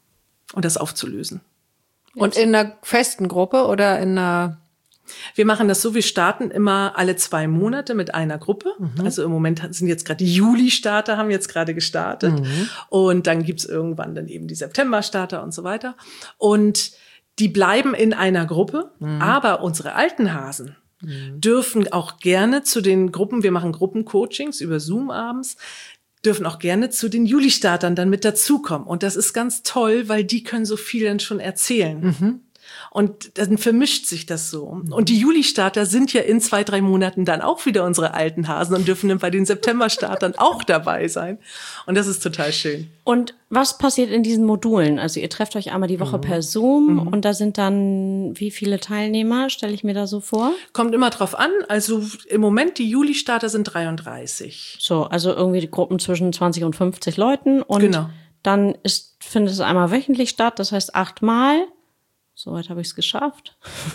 und das aufzulösen. Und in einer festen Gruppe oder in einer... Wir machen das so, wir starten immer alle 2 Monate mit einer Gruppe. Also im Moment sind jetzt gerade die Juli-Starter, haben jetzt gerade gestartet. Und dann gibt's irgendwann dann eben die September-Starter und so weiter. Und die bleiben in einer Gruppe, aber unsere alten Hasen dürfen auch gerne zu den Gruppen, wir machen Gruppencoachings über Zoom abends, dürfen auch gerne zu den Juli-Startern dann mit dazukommen. Und das ist ganz toll, weil die können so viel dann schon erzählen. Und dann vermischt sich das so. Und die Juli-Starter sind ja in 2, 3 Monaten dann auch wieder unsere alten Hasen und dürfen dann bei den September-Startern auch dabei sein. Und das ist total schön. Und was passiert in diesen Modulen? Also ihr trefft euch einmal die Woche per Zoom und da sind dann wie viele Teilnehmer, stelle ich mir da so vor? Kommt immer drauf an. Also im Moment, die Juli-Starter sind 33. So, also irgendwie die Gruppen zwischen 20 und 50 Leuten. Und Genau. dann findet es einmal wöchentlich statt, das heißt 8 Mal. Soweit habe ich es geschafft.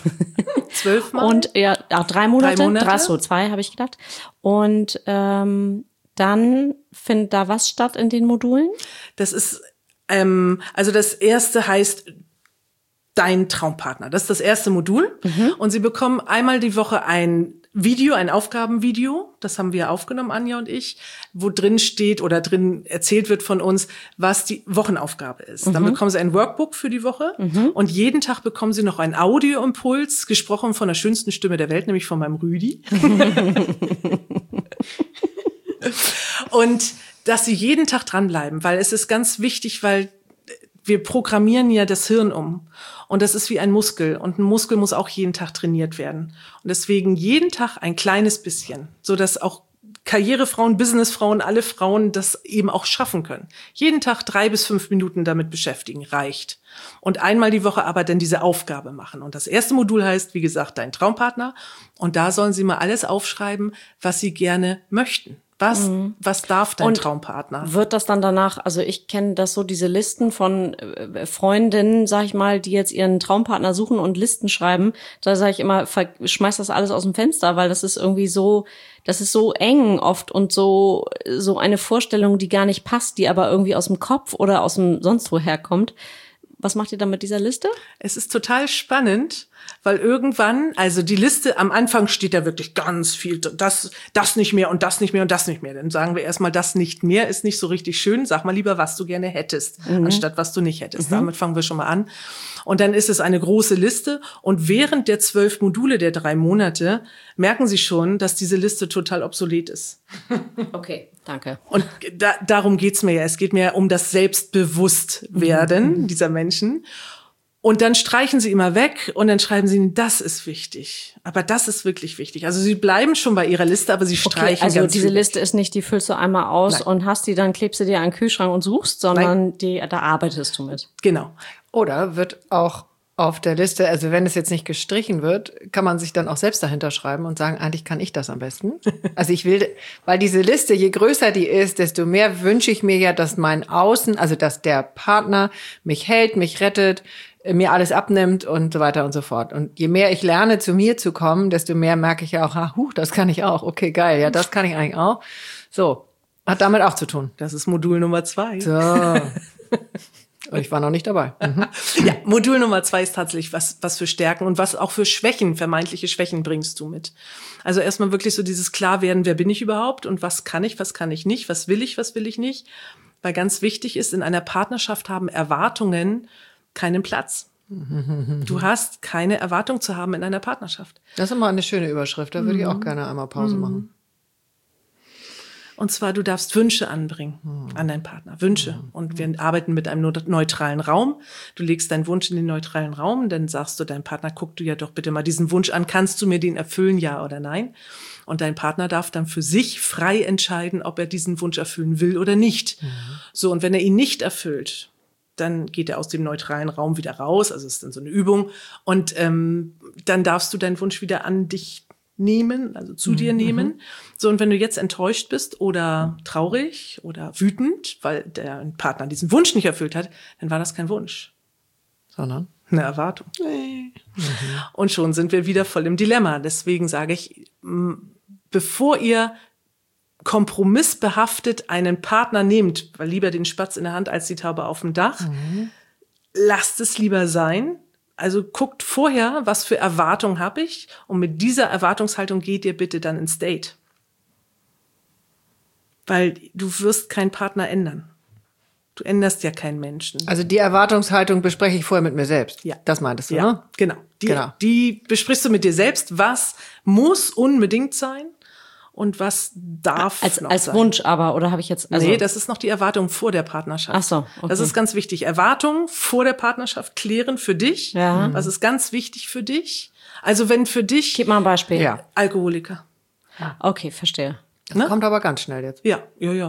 12 Mal? Und ja, 3 Monate. 3 Monate? 2 habe ich gedacht. Und dann findet da was statt in den Modulen? Das ist, also das erste heißt Dein Traumpartner. Das ist das erste Modul. Und Sie bekommen einmal die Woche ein Video, ein Aufgabenvideo. Das haben wir aufgenommen, Anja und ich, wo drin steht oder drin erzählt wird von uns, was die Wochenaufgabe ist. Dann bekommen Sie ein Workbook für die Woche. Und jeden Tag bekommen Sie noch einen Audioimpuls, gesprochen von der schönsten Stimme der Welt, nämlich von meinem Rüdi. Und dass Sie jeden Tag dranbleiben, weil es ist ganz wichtig, weil wir programmieren ja das Hirn um. Und das ist wie ein Muskel. Und ein Muskel muss auch jeden Tag trainiert werden. Und deswegen jeden Tag ein kleines bisschen, so dass auch Karrierefrauen, Businessfrauen, alle Frauen das eben auch schaffen können. Jeden Tag 3 bis 5 Minuten damit beschäftigen, reicht. Und einmal die Woche aber dann diese Aufgabe machen. Und das erste Modul heißt, wie gesagt, Dein Traumpartner. Und da sollen Sie mal alles aufschreiben, was Sie gerne möchten. Was darf dein Traumpartner? Wird das dann danach, also ich kenne das so, diese Listen von Freundinnen, sag ich mal, die jetzt ihren Traumpartner suchen und Listen schreiben, da sage ich immer, schmeiß das alles aus dem Fenster, weil das ist irgendwie so, das ist so eng oft und so eine Vorstellung, die gar nicht passt, die aber irgendwie aus dem Kopf oder aus dem sonst woher kommt. Was macht ihr dann mit dieser Liste? Es ist total spannend, weil irgendwann, also die Liste, am Anfang steht da wirklich ganz viel, das nicht mehr und das nicht mehr und das nicht mehr. Dann sagen wir erstmal, das nicht mehr ist nicht so richtig schön. Sag mal lieber, was du gerne hättest, anstatt was du nicht hättest. Damit fangen wir schon mal an. Und dann ist es eine große Liste. Und während der 12 Module der 3 Monate merken Sie schon, dass diese Liste total obsolet ist. Okay, danke. Und darum geht's mir ja. Es geht mir um das Selbstbewusstwerden dieser Menschen. Und dann streichen Sie immer weg und dann schreiben Sie, das ist wichtig. Aber das ist wirklich wichtig. Also Sie bleiben schon bei Ihrer Liste, aber Sie streichen also ganz diese viel Liste ist nicht, die füllst du einmal aus und hast die, dann klebst du dir an den Kühlschrank und suchst, sondern da arbeitest du mit. Genau. Oder wird auch auf der Liste, also wenn es jetzt nicht gestrichen wird, kann man sich dann auch selbst dahinter schreiben und sagen, eigentlich kann ich das am besten. Also ich will, weil diese Liste, je größer die ist, desto mehr wünsche ich mir ja, dass mein Außen, also dass der Partner mich hält, mich rettet, mir alles abnimmt und so weiter und so fort. Und je mehr ich lerne, zu mir zu kommen, desto mehr merke ich ja auch, das kann ich auch. Okay, geil, ja, das kann ich eigentlich auch. So. Hat damit auch zu tun. Das ist Modul Nummer 2. So. Und ich war noch nicht dabei. Mhm. Ja, Modul Nummer 2 ist tatsächlich, was für Stärken und was auch für Schwächen, vermeintliche Schwächen bringst du mit. Also erstmal wirklich so dieses Klarwerden, wer bin ich überhaupt und was kann ich nicht, was will ich nicht. Weil ganz wichtig ist, in einer Partnerschaft haben Erwartungen keinen Platz. Du hast keine Erwartung zu haben in einer Partnerschaft. Das ist immer eine schöne Überschrift, da würde ich auch gerne einmal Pause machen. Und zwar, du darfst Wünsche anbringen an deinen Partner. Wünsche. Und wir arbeiten mit einem neutralen Raum. Du legst deinen Wunsch in den neutralen Raum, dann sagst du deinem Partner, guck du ja doch bitte mal diesen Wunsch an. Kannst du mir den erfüllen, ja oder nein? Und dein Partner darf dann für sich frei entscheiden, ob er diesen Wunsch erfüllen will oder nicht. So, und wenn er ihn nicht erfüllt, dann geht er aus dem neutralen Raum wieder raus. Also es ist dann so eine Übung. Und dann darfst du deinen Wunsch wieder an dich nehmen, also zu dir nehmen. So, und wenn du jetzt enttäuscht bist oder traurig oder wütend, weil der Partner diesen Wunsch nicht erfüllt hat, dann war das kein Wunsch, sondern eine Erwartung. Und schon sind wir wieder voll im Dilemma. Deswegen sage ich, bevor ihr kompromissbehaftet einen Partner nehmt, weil lieber den Spatz in der Hand als die Taube auf dem Dach, lasst es lieber sein. Also guckt vorher, was für Erwartungen habe ich, und mit dieser Erwartungshaltung geht ihr bitte dann ins Date. Weil du wirst keinen Partner ändern. Du änderst ja keinen Menschen. Also die Erwartungshaltung bespreche ich vorher mit mir selbst. Ja. Das meintest du, Ja, ne? genau. Genau. Die besprichst du mit dir selbst, was muss unbedingt sein und was darf noch Als sein. Wunsch aber, oder habe ich jetzt... Also Nee, das ist noch die Erwartung vor der Partnerschaft. Ach so, okay. Das ist ganz wichtig. Erwartungen vor der Partnerschaft klären für dich. Ja. Was ist ganz wichtig für dich? Also wenn für dich Gib mal ein Beispiel. Ja. Alkoholiker. Okay, verstehe. Das kommt aber ganz schnell jetzt. Ja.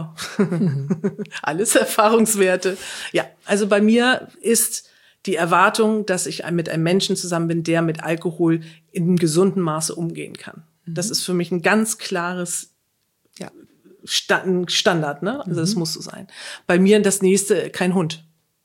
Alles Erfahrungswerte. Ja, also bei mir ist die Erwartung, dass ich mit einem Menschen zusammen bin, der mit Alkohol in einem gesunden Maße umgehen kann. Das ist für mich ein ganz klares Standard, ne? Also das muss so sein. Bei mir das nächste, kein Hund.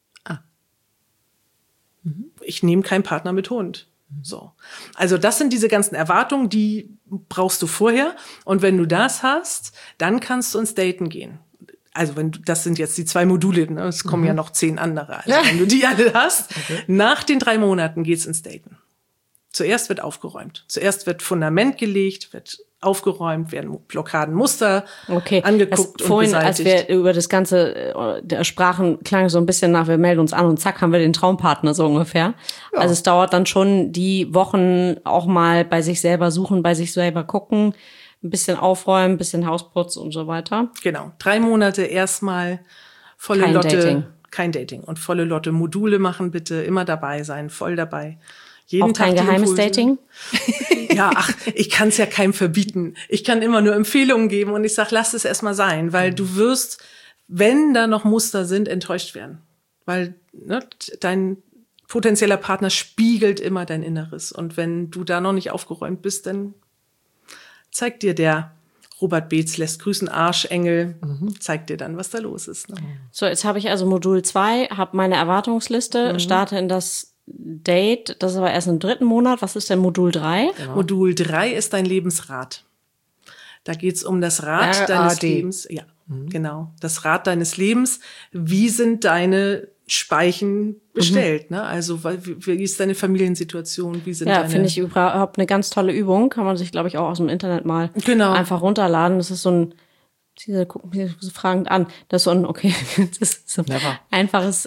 Ich nehme keinen Partner mit Hund. So. Also das sind diese ganzen Erwartungen, die brauchst du vorher. Und wenn du das hast, dann kannst du ins Daten gehen. Also das sind jetzt die 2 Module, ne? Es kommen ja noch 10 andere. Also wenn du die alle hast, nach den 3 Monaten geht's ins Daten. Zuerst wird aufgeräumt. Zuerst wird Fundament gelegt, wird aufgeräumt, werden Blockadenmuster angeguckt und vorhin, beseitigt. als wir über das Ganze sprachen, klang es so ein bisschen nach, wir melden uns an und zack, haben wir den Traumpartner, so ungefähr. Ja. Also es dauert dann schon die Wochen auch mal bei sich selber suchen, bei sich selber gucken, ein bisschen aufräumen, ein bisschen Hausputz und so weiter. Genau. 3 Monate erstmal volle Kein Lotte. Dating. Kein Dating. Und volle Lotte Module machen bitte, immer dabei sein, voll dabei. Jeden Auch kein Tag die geheimes Impulse. Dating? Ja, ich kann es ja keinem verbieten. Ich kann immer nur Empfehlungen geben und ich sag, lass es erstmal sein, weil du wirst, wenn da noch Muster sind, enttäuscht werden. Weil dein potenzieller Partner spiegelt immer dein Inneres. Und wenn du da noch nicht aufgeräumt bist, dann zeigt dir der Robert Beetz lässt grüßen, Arschengel, zeigt dir dann, was da los ist. Ne? So, jetzt habe ich also Modul 2, habe meine Erwartungsliste, starte in das Date, das ist aber erst im 3. Monat. Was ist denn Modul 3? Genau. Modul 3 ist dein Lebensrad. Da geht's um das Rad deines Lebens. Ja, genau. Das Rad deines Lebens. Wie sind deine Speichen bestellt? Ne? Also wie ist deine Familiensituation? Wie sind Ja, finde ich überhaupt eine ganz tolle Übung. Kann man sich, glaube ich, auch aus dem Internet mal einfach runterladen. Das ist so ein Diese gucken mich so fragend an. Das ist so ein, okay, das ist so ein einfaches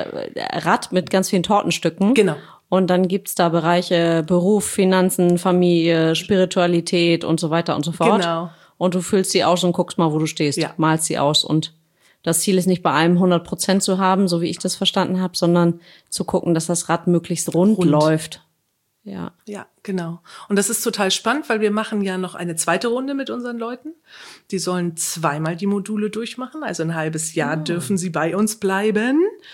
Rad mit ganz vielen Tortenstücken. Genau. Und dann gibt's da Bereiche Beruf, Finanzen, Familie, Spiritualität und so weiter und so fort. Genau. Und du füllst sie aus und guckst mal, wo du stehst. Ja. Malst sie aus. Und das Ziel ist nicht bei allem 100% zu haben, so wie ich das verstanden habe, sondern zu gucken, dass das Rad möglichst rund läuft. Ja. Ja, genau. Und das ist total spannend, weil wir machen ja noch eine zweite Runde mit unseren Leuten. Die sollen 2-mal die Module durchmachen. Also ein halbes Jahr dürfen sie bei uns bleiben.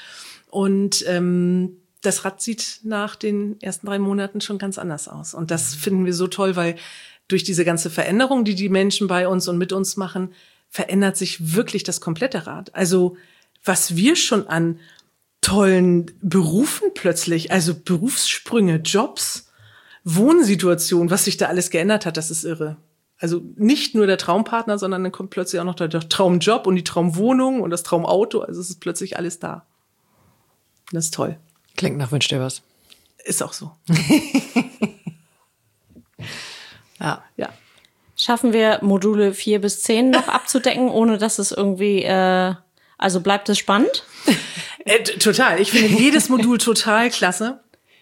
Und das Rad sieht nach den ersten 3 Monaten schon ganz anders aus. Und das finden wir so toll, weil durch diese ganze Veränderung, die die Menschen bei uns und mit uns machen, verändert sich wirklich das komplette Rad. Also was wir schon an tollen Berufen plötzlich, also Berufssprünge, Jobs, Wohnsituationen, was sich da alles geändert hat, das ist irre. Also nicht nur der Traumpartner, sondern dann kommt plötzlich auch noch der Traumjob und die Traumwohnung und das Traumauto. Also es ist plötzlich alles da. Das ist toll. Klingt nach Wünsch dir was. Ist auch so. Ja. Ja. Schaffen wir Module 4 bis 10 noch abzudecken, ohne dass es irgendwie, also bleibt es spannend? Total. Ich finde jedes Modul total klasse.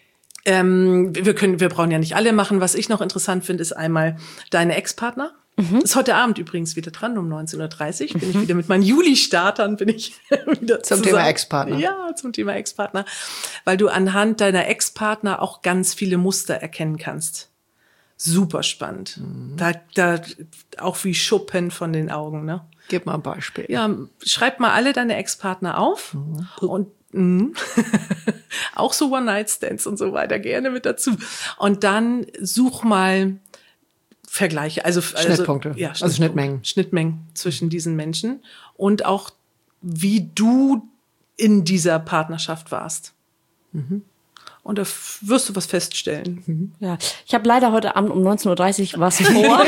Wir brauchen ja nicht alle machen. Was ich noch interessant finde, ist einmal deine Ex-Partner. Ist heute Abend übrigens wieder dran, um 19:30 Uhr. Bin ich wieder mit meinen Juli-Startern, bin ich wieder Zum Thema Ex-Partner. Ja, zum Thema Ex-Partner. Weil du anhand deiner Ex-Partner auch ganz viele Muster erkennen kannst. Super spannend. Da auch wie Schuppen von den Augen, ne? Gib mal ein Beispiel. Ja, schreib mal alle deine Ex-Partner auf und auch so One-Night-Stands und so weiter gerne mit dazu. Und dann such mal Vergleiche, also Schnittpunkte, ja, also Schnittmengen. Schnittmengen zwischen diesen Menschen und auch wie du in dieser Partnerschaft warst. Und da wirst du was feststellen. Ja, ich habe leider heute Abend um 19:30 Uhr was vor.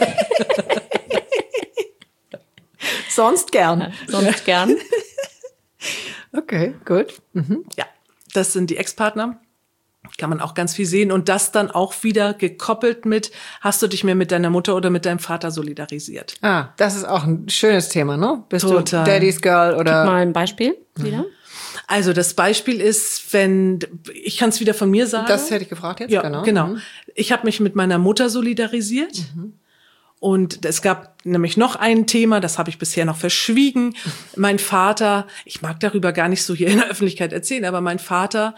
Sonst gern. Sonst gern. Okay, gut. Ja, das sind die Ex-Partner. Kann man auch ganz viel sehen. Und das dann auch wieder gekoppelt mit, hast du dich mehr mit deiner Mutter oder mit deinem Vater solidarisiert? Ah, das ist auch ein schönes Thema, ne? Bist Total. du Daddy's Girl oder? Gib mal ein Beispiel wieder. Also das Beispiel ist, ich kann es wieder von mir sagen. Das hätte ich gefragt jetzt, Ja, genau. Ich habe mich mit meiner Mutter solidarisiert. Und es gab nämlich noch ein Thema, das habe ich bisher noch verschwiegen. Mein Vater, ich mag darüber gar nicht so hier in der Öffentlichkeit erzählen, aber mein Vater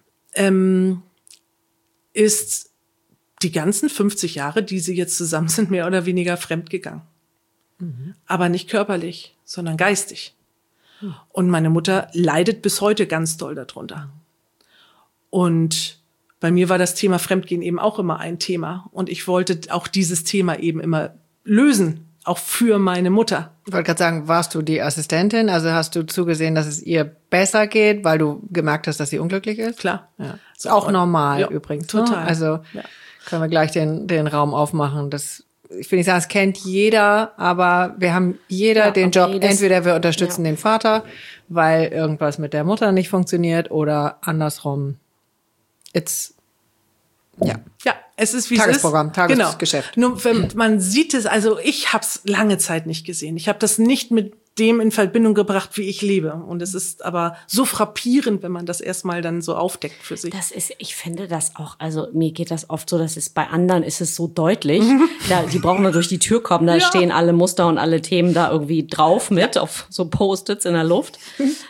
ist die ganzen 50 Jahre, die sie jetzt zusammen sind, mehr oder weniger fremdgegangen. Aber nicht körperlich, sondern geistig. Und meine Mutter leidet bis heute ganz doll darunter. Und bei mir war das Thema Fremdgehen eben auch immer ein Thema. Und ich wollte auch dieses Thema eben immer lösen, auch für meine Mutter. Ich wollte gerade sagen, warst du die Assistentin? Also hast du zugesehen, dass es ihr besser geht, weil du gemerkt hast, dass sie unglücklich ist? Klar. Ja. Ist auch normal Ja, übrigens. total. Ne? Also Ja. können wir gleich den Raum aufmachen. Ich will nicht sagen, es kennt jeder, aber wir haben jeder den Job. Entweder wir unterstützen den Vater, weil irgendwas mit der Mutter nicht funktioniert, oder andersrum. Ja, es ist wie Tagesprogramm, es ist. Tagesgeschäft. Genau. Nur wenn man sieht es, also ich habe es lange Zeit nicht gesehen. Ich habe das nicht mit dem in Verbindung gebracht, wie ich lebe. Und es ist aber so frappierend, wenn man das erstmal dann so aufdeckt für sich. Ich finde das auch, also mir geht das oft so, dass es bei anderen ist es so deutlich. Die brauchen nur durch die Tür kommen, da stehen alle Muster und alle Themen da irgendwie drauf mit, auf so Post-its in der Luft.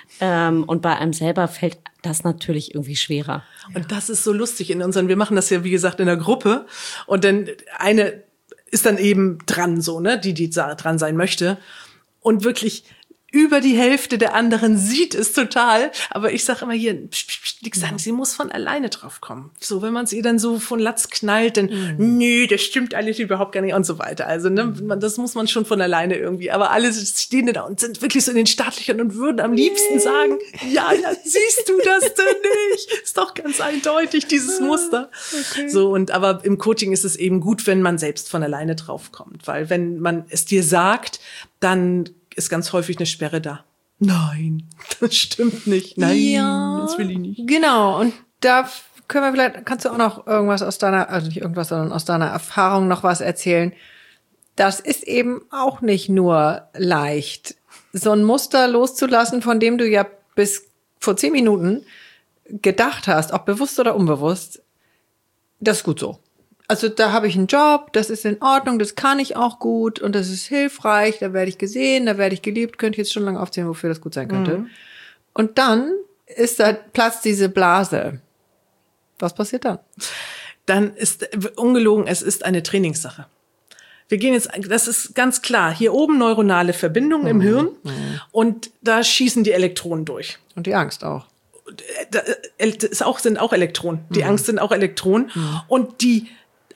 Und bei einem selber fällt das natürlich irgendwie schwerer. Und das ist so lustig wir machen das ja, wie gesagt, in der Gruppe. Und dann eine ist dann eben dran, so, ne, die dran sein möchte. Und wirklich über die Hälfte der anderen sieht es total. Aber ich sage immer hier, nichts sagen, sie muss von alleine drauf kommen. So, wenn man es ihr dann so von Latz knallt, dann, nö, das stimmt alles überhaupt gar nicht und so weiter. Also, ne, das muss man schon von alleine irgendwie. Aber alle stehen da und sind wirklich so in den Startlöchern und würden am liebsten sagen, ja, siehst du das denn nicht? Ist doch ganz eindeutig, dieses Muster. Okay. So, aber im Coaching ist es eben gut, wenn man selbst von alleine drauf kommt. Weil wenn man es dir sagt, dann ist ganz häufig eine Sperre da. Nein, das stimmt nicht. Nein, das will ich nicht. Genau, und da kannst du auch noch irgendwas aus deiner Erfahrung noch was erzählen. Das ist eben auch nicht nur leicht, so ein Muster loszulassen, von dem du ja bis vor 10 Minuten gedacht hast, ob bewusst oder unbewusst. Das ist gut so. Also da habe ich einen Job, das ist in Ordnung, das kann ich auch gut und das ist hilfreich, da werde ich gesehen, da werde ich geliebt, könnte ich jetzt schon lange aufzählen, wofür das gut sein könnte. Und dann ist da Platz diese Blase. Was passiert dann? Dann ist, ungelogen, es ist eine Trainingssache. Wir gehen jetzt, das ist ganz klar, hier oben neuronale Verbindungen im Hirn und da schießen die Elektronen durch. Und die Angst auch. Sind auch Elektronen. Die Angst sind auch Elektronen. Und die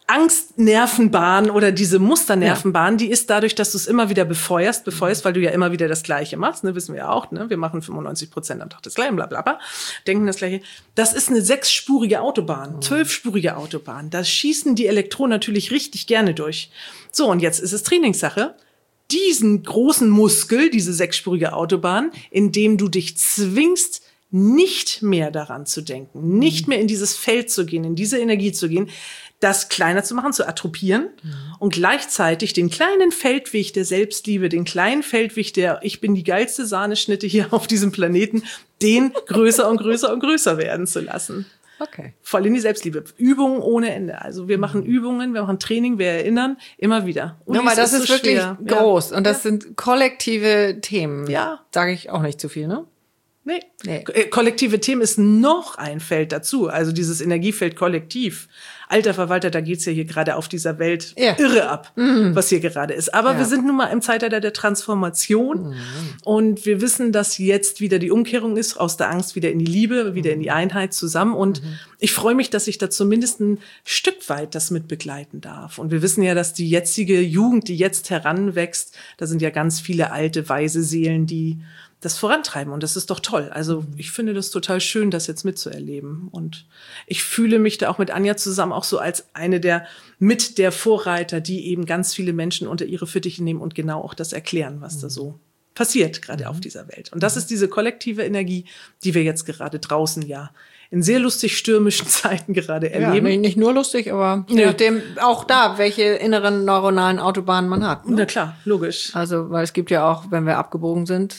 Angstnervenbahn oder diese Musternervenbahn, die ist dadurch, dass du es immer wieder befeuerst, weil du ja immer wieder das Gleiche machst, ne, wissen wir ja auch, ne, wir machen 95% am Tag das Gleiche, bla bla bla, denken das Gleiche. Das ist eine 6-spurige Autobahn, 12-spurige Autobahn. Da schießen die Elektronen natürlich richtig gerne durch. So, und jetzt ist es Trainingssache, diesen großen Muskel, diese 6-spurige Autobahn, indem du dich zwingst, nicht mehr daran zu denken, nicht mehr in dieses Feld zu gehen, in diese Energie zu gehen, das kleiner zu machen, zu atrophieren und gleichzeitig den kleinen Feldweg der Selbstliebe, den kleinen Feldweg der ich bin die geilste Sahneschnitte hier auf diesem Planeten, den größer und größer und größer werden zu lassen. Okay. Voll in die Selbstliebe. Übungen ohne Ende. Also wir machen Übungen, wir machen Training, wir erinnern immer wieder. Und Ja, weil das ist so wirklich schwer. groß und das sind kollektive Themen. Ja. Sage ich auch nicht zu viel, ne? Nee. Kollektive Themen ist noch ein Feld dazu. Also dieses Energiefeld kollektiv. Alter Verwalter, da geht's ja hier gerade auf dieser Welt irre ab, was hier gerade ist. Aber wir sind nun mal im Zeitalter der Transformation. Und wir wissen, dass jetzt wieder die Umkehrung ist, aus der Angst wieder in die Liebe, wieder in die Einheit zusammen. Und ich freue mich, dass ich da zumindest ein Stück weit das mit begleiten darf. Und wir wissen ja, dass die jetzige Jugend, die jetzt heranwächst, da sind ja ganz viele alte, weise Seelen, die das vorantreiben. Und das ist doch toll. Also ich finde das total schön, das jetzt mitzuerleben. Und ich fühle mich da auch mit Anja zusammen auch so als eine der Vorreiter, die eben ganz viele Menschen unter ihre Fittiche nehmen und genau auch das erklären, was da so passiert, gerade auf dieser Welt. Und das ist diese kollektive Energie, die wir jetzt gerade draußen in sehr lustig stürmischen Zeiten gerade erleben. Ja, nicht nur lustig, aber je nachdem auch da, welche inneren neuronalen Autobahnen man hat. Ne? Na klar, logisch. Also, weil es gibt ja auch, wenn wir abgebogen sind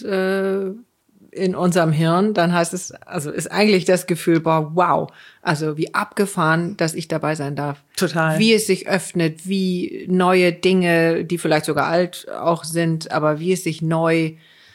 in unserem Hirn, dann heißt es, also ist eigentlich das Gefühl, boah, wow, also wie abgefahren, dass ich dabei sein darf. Total. Wie es sich öffnet, wie neue Dinge, die vielleicht sogar alt auch sind, aber wie es sich neu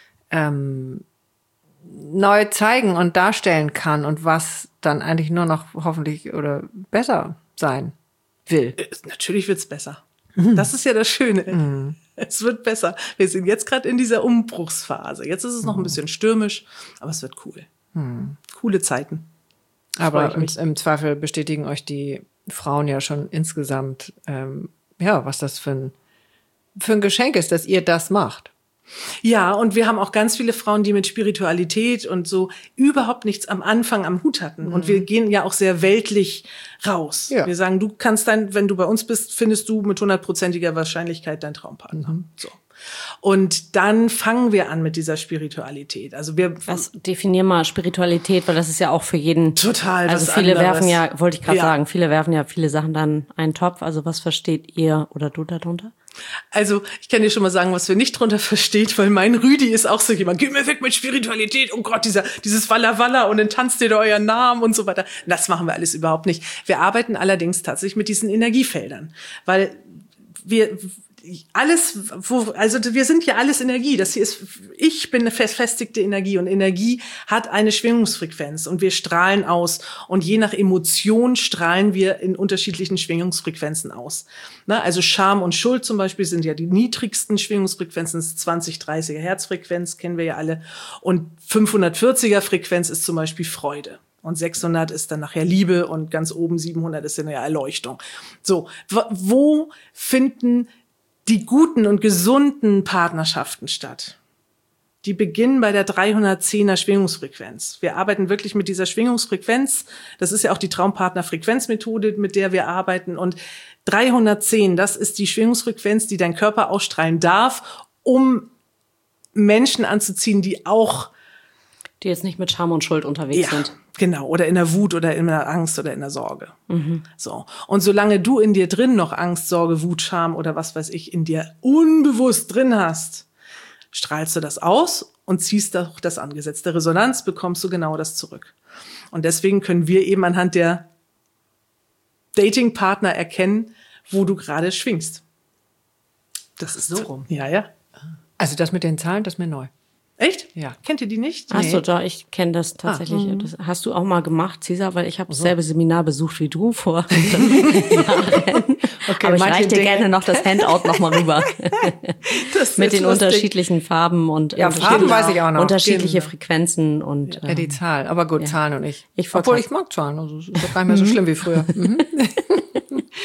zeigen und darstellen kann und was dann eigentlich nur noch hoffentlich oder besser sein will. Natürlich wird's besser. Das ist ja das Schöne. Es wird besser. Wir sind jetzt gerade in dieser Umbruchsphase. Jetzt ist es noch ein bisschen stürmisch, aber es wird cool. Coole Zeiten. Aber im Zweifel bestätigen euch die Frauen ja schon insgesamt, was das für ein Geschenk ist, dass ihr das macht. Ja, und wir haben auch ganz viele Frauen, die mit Spiritualität und so überhaupt nichts am Anfang am Hut hatten. Und wir gehen ja auch sehr weltlich raus. Ja. Wir sagen, du kannst wenn du bei uns bist, findest du mit 100%iger Wahrscheinlichkeit deinen Traumpartner. So. Und dann fangen wir an mit dieser Spiritualität. Also definier mal Spiritualität, weil das ist ja auch für jeden total. Also viele werfen sagen, viele werfen ja viele Sachen dann in einen Topf. Also was versteht ihr oder du darunter? Also, ich kann dir schon mal sagen, was wir nicht drunter versteht, weil mein Rüdi ist auch so jemand, geh mir weg mit Spiritualität, oh Gott, dieses Walla Walla und dann tanzt ihr da euren Namen und so weiter. Das machen wir alles überhaupt nicht. Wir arbeiten allerdings tatsächlich mit diesen Energiefeldern, weil wir sind ja alles Energie. Das hier ist, ich bin eine verfestigte Energie und Energie hat eine Schwingungsfrequenz und wir strahlen aus und je nach Emotion strahlen wir in unterschiedlichen Schwingungsfrequenzen aus. Also Scham und Schuld zum Beispiel sind ja die niedrigsten Schwingungsfrequenzen, das ist 20-30er Herzfrequenz, kennen wir ja alle, und 540er Frequenz ist zum Beispiel Freude. Und 600 ist dann nachher Liebe und ganz oben 700 ist dann ja Erleuchtung. So, wo finden die guten und gesunden Partnerschaften statt? Die beginnen bei der 310er Schwingungsfrequenz. Wir arbeiten wirklich mit dieser Schwingungsfrequenz. Das ist ja auch die Traumpartner-Frequenzmethode, mit der wir arbeiten. Und 310, das ist die Schwingungsfrequenz, die dein Körper ausstrahlen darf, um Menschen anzuziehen, die jetzt nicht mit Scham und Schuld unterwegs sind. Genau, oder in der Wut oder in der Angst oder in der Sorge. So. Und solange du in dir drin noch Angst, Sorge, Wut, Scham oder was weiß ich in dir unbewusst drin hast, strahlst du das aus und ziehst auch das an. Gesetz der Resonanz bekommst du genau das zurück. Und deswegen können wir eben anhand der Datingpartner erkennen, wo du gerade schwingst. Das ist so rum. Ja. Also das mit den Zahlen, das ist mir neu. Echt? Ja. Kennt ihr die nicht? Ach so, da, ich kenne das tatsächlich. Das hast du auch mal gemacht, Cesar, weil ich habe dasselbe Seminar besucht wie du vor Jahren. Okay, aber ich reiche dir gerne noch das Handout noch mal rüber. Mit den unterschiedlichen Farben und Farben weiß ich auch noch. Unterschiedliche Frequenzen und ja, die Zahl. Aber gut, Zahlen und ich. Obwohl ich mag Zahlen, also ist doch gar nicht mehr so schlimm wie früher.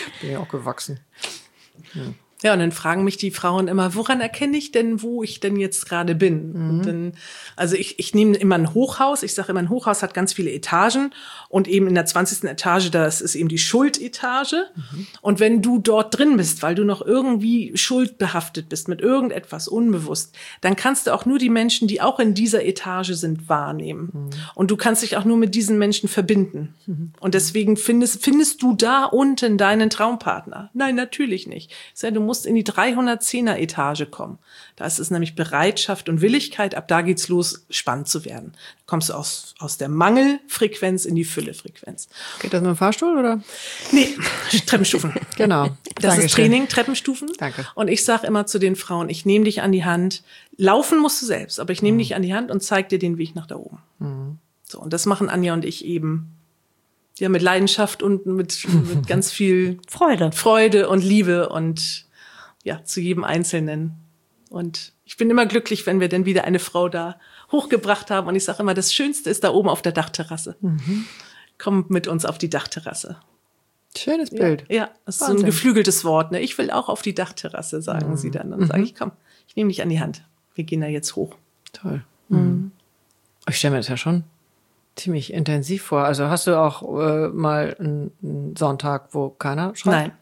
Bin ja auch gewachsen. Ja, und dann fragen mich die Frauen immer, woran erkenne ich denn, wo ich denn jetzt gerade bin? Und dann, also ich nehme immer ein Hochhaus. Ich sage immer, ein Hochhaus hat ganz viele Etagen. Und eben in der 20. Etage, das ist eben die Schuldetage. Und wenn du dort drin bist, weil du noch irgendwie schuldbehaftet bist mit irgendetwas unbewusst, dann kannst du auch nur die Menschen, die auch in dieser Etage sind, wahrnehmen. Und du kannst dich auch nur mit diesen Menschen verbinden. Und deswegen findest du da unten deinen Traumpartner? Nein, natürlich nicht. Ich sage, du musst in die 310er Etage kommen. Da ist es nämlich Bereitschaft und Willigkeit. Ab da geht's los, spannend zu werden. Da kommst du aus der Mangelfrequenz in die Füllefrequenz. Geht das mit dem Fahrstuhl, oder? Nee, Treppenstufen. Genau. Das ist Training, Treppenstufen. Danke. Und ich sage immer zu den Frauen, ich nehme dich an die Hand. Laufen musst du selbst, aber ich nehme dich an die Hand und zeige dir den Weg nach da oben. So, und das machen Anja und ich eben ja mit Leidenschaft und mit ganz viel Freude und Liebe und ja, zu jedem Einzelnen. Und ich bin immer glücklich, wenn wir dann wieder eine Frau da hochgebracht haben. Und ich sage immer, das Schönste ist da oben auf der Dachterrasse. Komm mit uns auf die Dachterrasse. Schönes Bild. Ja, das ist so ein geflügeltes Wort. Ne? Ich will auch auf die Dachterrasse, sagen sie dann. Dann sage ich, komm, ich nehme dich an die Hand. Wir gehen da jetzt hoch. Toll. Ich stelle mir das ja schon ziemlich intensiv vor. Also hast du auch mal einen Sonntag, wo keiner schreibt? Nein.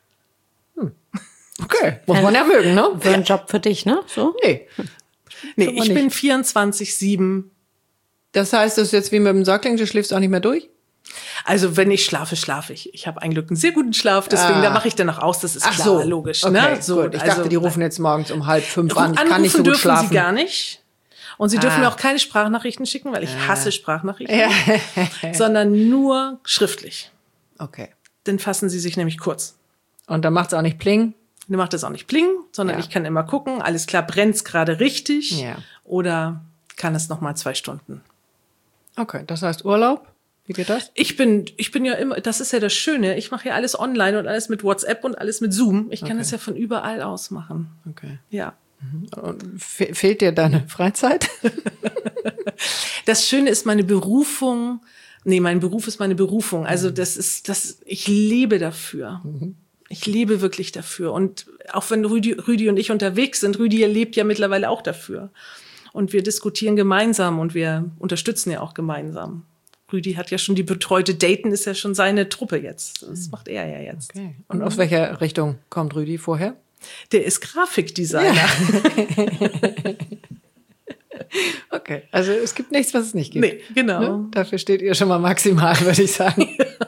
Okay, muss man ja mögen, ne? Für einen Job für dich, ne? So? Nee. Nee, ich bin 24/7. Das heißt, das ist jetzt wie mit dem Säugling, du schläfst auch nicht mehr durch? Also wenn ich schlafe, schlafe ich. Ich habe ein Glück einen sehr guten Schlaf, deswegen da mache ich dann auch aus, das ist klar, logisch. Okay, ne? So, gut. Ich dachte, die rufen jetzt morgens um 4:30 an, ich anrufen kann nicht so gut dürfen schlafen. Sie gar nicht. Und Sie dürfen mir auch keine Sprachnachrichten schicken, weil ich hasse Sprachnachrichten, sondern nur schriftlich. Okay. Dann fassen Sie sich nämlich kurz. Und dann macht's auch nicht Pling? Dann macht es auch nicht Pling, sondern ich kann immer gucken, alles klar, brennt's gerade richtig Ja. oder kann es noch mal 2 Stunden. Okay, das heißt Urlaub? Wie geht das? Ich bin ja immer, das ist ja das Schöne, ich mache ja alles online und alles mit WhatsApp und alles mit Zoom. Ich kann das ja von überall aus machen. Okay. Ja. Und fehlt dir deine Freizeit? Das Schöne ist meine Berufung. Nee, mein Beruf ist meine Berufung. Also ich lebe dafür. Ich lebe wirklich dafür. Und auch wenn Rüdi und ich unterwegs sind, Rüdi lebt ja mittlerweile auch dafür. Und wir diskutieren gemeinsam und wir unterstützen ja auch gemeinsam. Rüdi hat ja schon die betreute Daten, ist ja schon seine Truppe jetzt. Das macht er ja jetzt. Okay. Und aus welcher Richtung kommt Rüdi vorher? Der ist Grafikdesigner. Ja. Okay, also es gibt nichts, was es nicht gibt. Nee, genau. Ne? Dafür steht ihr schon mal maximal, würde ich sagen.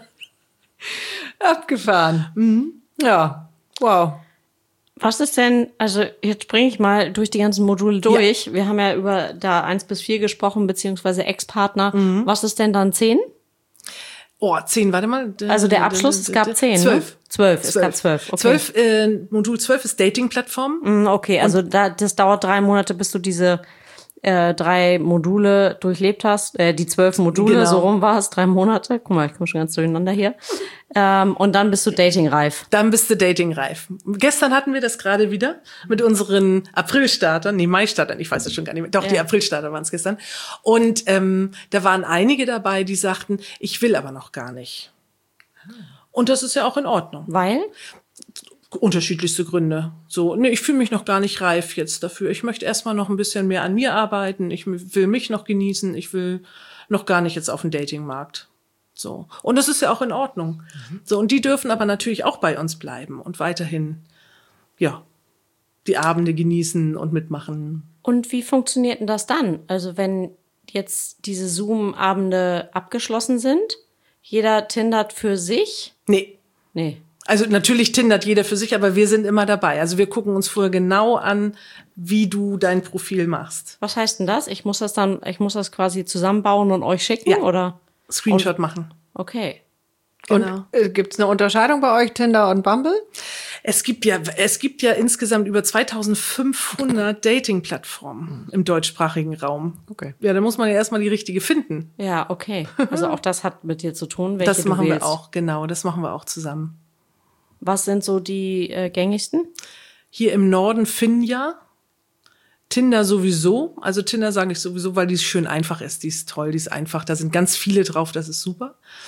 Abgefahren. Ja, wow. Was ist denn, also jetzt springe ich mal durch die ganzen Module durch. Wir haben ja über da 1 bis 4 gesprochen, beziehungsweise Ex-Partner. Was ist denn dann 10? Oh, 10, warte mal. Also der Abschluss, es gab 10, 12. Ne? 12, es gab 12. Okay. Modul 12 ist Dating-Plattform. Okay, also das dauert 3 Monate, bis du diese 3 Module durchlebt hast, die 12 Module, Genau. so rum war es, 3 Monate. Guck mal, ich komme schon ganz durcheinander hier. Und dann bist du datingreif. Dann bist du datingreif. Gestern hatten wir das gerade wieder mit unseren Aprilstartern, Mai-Startern, ich weiß es schon gar nicht mehr. Doch, die Aprilstarter waren es gestern. Und da waren einige dabei, die sagten, ich will aber noch gar nicht. Und das ist ja auch in Ordnung. Weil? Unterschiedlichste Gründe. So, nee, ich fühle mich noch gar nicht reif jetzt dafür. Ich möchte erstmal noch ein bisschen mehr an mir arbeiten. Ich will mich noch genießen. Ich will noch gar nicht jetzt auf den Datingmarkt. So. Und das ist ja auch in Ordnung. So, und die dürfen aber natürlich auch bei uns bleiben und weiterhin, ja, die Abende genießen und mitmachen. Und wie funktioniert denn das dann? Also wenn jetzt diese Zoom-Abende abgeschlossen sind, jeder tindert für sich? Nee. Also natürlich tindert jeder für sich, aber wir sind immer dabei. Also wir gucken uns vorher genau an, wie du dein Profil machst. Was heißt denn das? Ich muss das quasi zusammenbauen und euch schicken, Ja. oder? Screenshot machen. Okay. Genau. Und gibt's eine Unterscheidung bei euch, Tinder und Bumble? Es gibt ja insgesamt über 2500 Dating-Plattformen im deutschsprachigen Raum. Okay. Ja, da muss man ja erstmal die richtige finden. Ja, okay. Also auch das hat mit dir zu tun, welche Das machen du wir wählst. auch, genau. Das machen wir auch zusammen. Was sind so die gängigsten? Hier im Norden Finja. Tinder sowieso. Also Tinder sage ich sowieso, weil die schön einfach ist. Die ist toll, die ist einfach. Da sind ganz viele drauf, das ist super.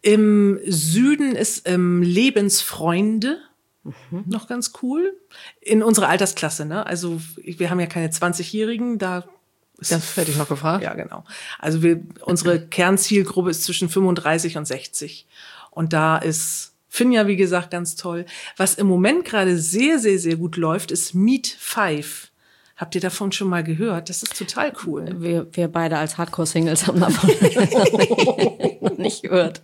Im Süden ist Lebensfreunde noch ganz cool. In unserer Altersklasse, ne? Also wir haben ja keine 20-Jährigen, da Das hätte ich noch gefragt. Ja, genau. Also unsere Kernzielgruppe ist zwischen 35 und 60. Und da ist Finja, wie gesagt, ganz toll. Was im Moment gerade sehr, sehr, sehr gut läuft, ist Meet 5. Habt ihr davon schon mal gehört? Das ist total cool. Wir beide als Hardcore-Singles haben davon noch nicht gehört.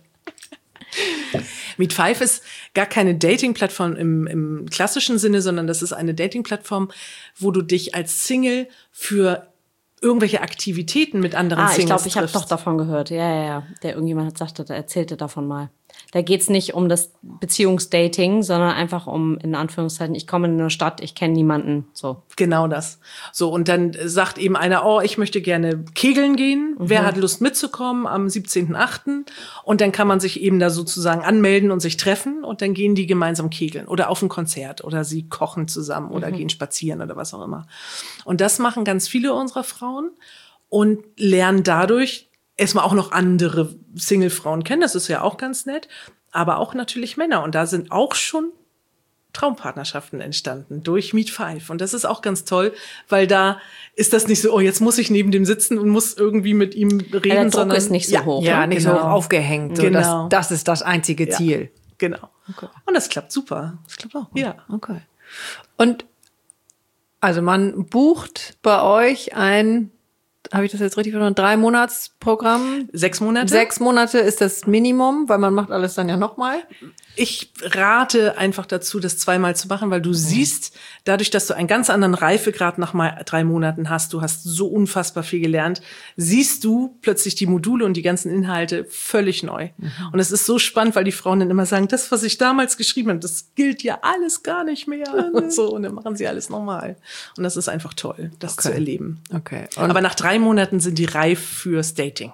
Meet 5 ist gar keine Dating-Plattform im klassischen Sinne, sondern das ist eine Dating-Plattform, wo du dich als Single für irgendwelche Aktivitäten mit anderen Singles Ich glaube, ich habe triffst. doch davon gehört. Ja. Der irgendjemand hat sagte, der erzählte davon mal. Da geht's nicht um das Beziehungsdating, sondern einfach um, in Anführungszeichen, ich komme in eine Stadt, ich kenne niemanden. So. Genau das. So, und dann sagt eben einer, ich möchte gerne kegeln gehen. Wer hat Lust mitzukommen am 17.8.? Und dann kann man sich eben da sozusagen anmelden und sich treffen und dann gehen die gemeinsam kegeln oder auf ein Konzert oder sie kochen zusammen oder gehen spazieren oder was auch immer. Und das machen ganz viele unserer Frauen und lernen dadurch erstmal auch noch andere Single-Frauen kennen. Das ist ja auch ganz nett. Aber auch natürlich Männer. Und da sind auch schon Traumpartnerschaften entstanden durch Meet 5. Und das ist auch ganz toll, weil da ist das nicht so, jetzt muss ich neben dem sitzen und muss irgendwie mit ihm reden. Der Druck sondern ist nicht so hoch. Ja, nicht so genau. aufgehängt. So, Genau. das ist das einzige Ziel. Genau. Okay. Und das klappt super. Das klappt auch. Ja. Okay. Und also man bucht bei euch habe ich das jetzt richtig verstanden, 3-Monats-Programm? 6 Monate? 6 Monate ist das Minimum, weil man macht alles dann ja nochmal. Ich rate einfach dazu, das 2-mal zu machen, weil du siehst, dadurch, dass du einen ganz anderen Reifegrad nach 3 Monaten hast, du hast so unfassbar viel gelernt, siehst du plötzlich die Module und die ganzen Inhalte völlig neu. Und es ist so spannend, weil die Frauen dann immer sagen, das, was ich damals geschrieben habe, das gilt ja alles gar nicht mehr. Und so, und dann machen sie alles nochmal. Und das ist einfach toll, das zu erleben. Okay. Und Aber nach 3 Monaten sind die reif fürs Dating.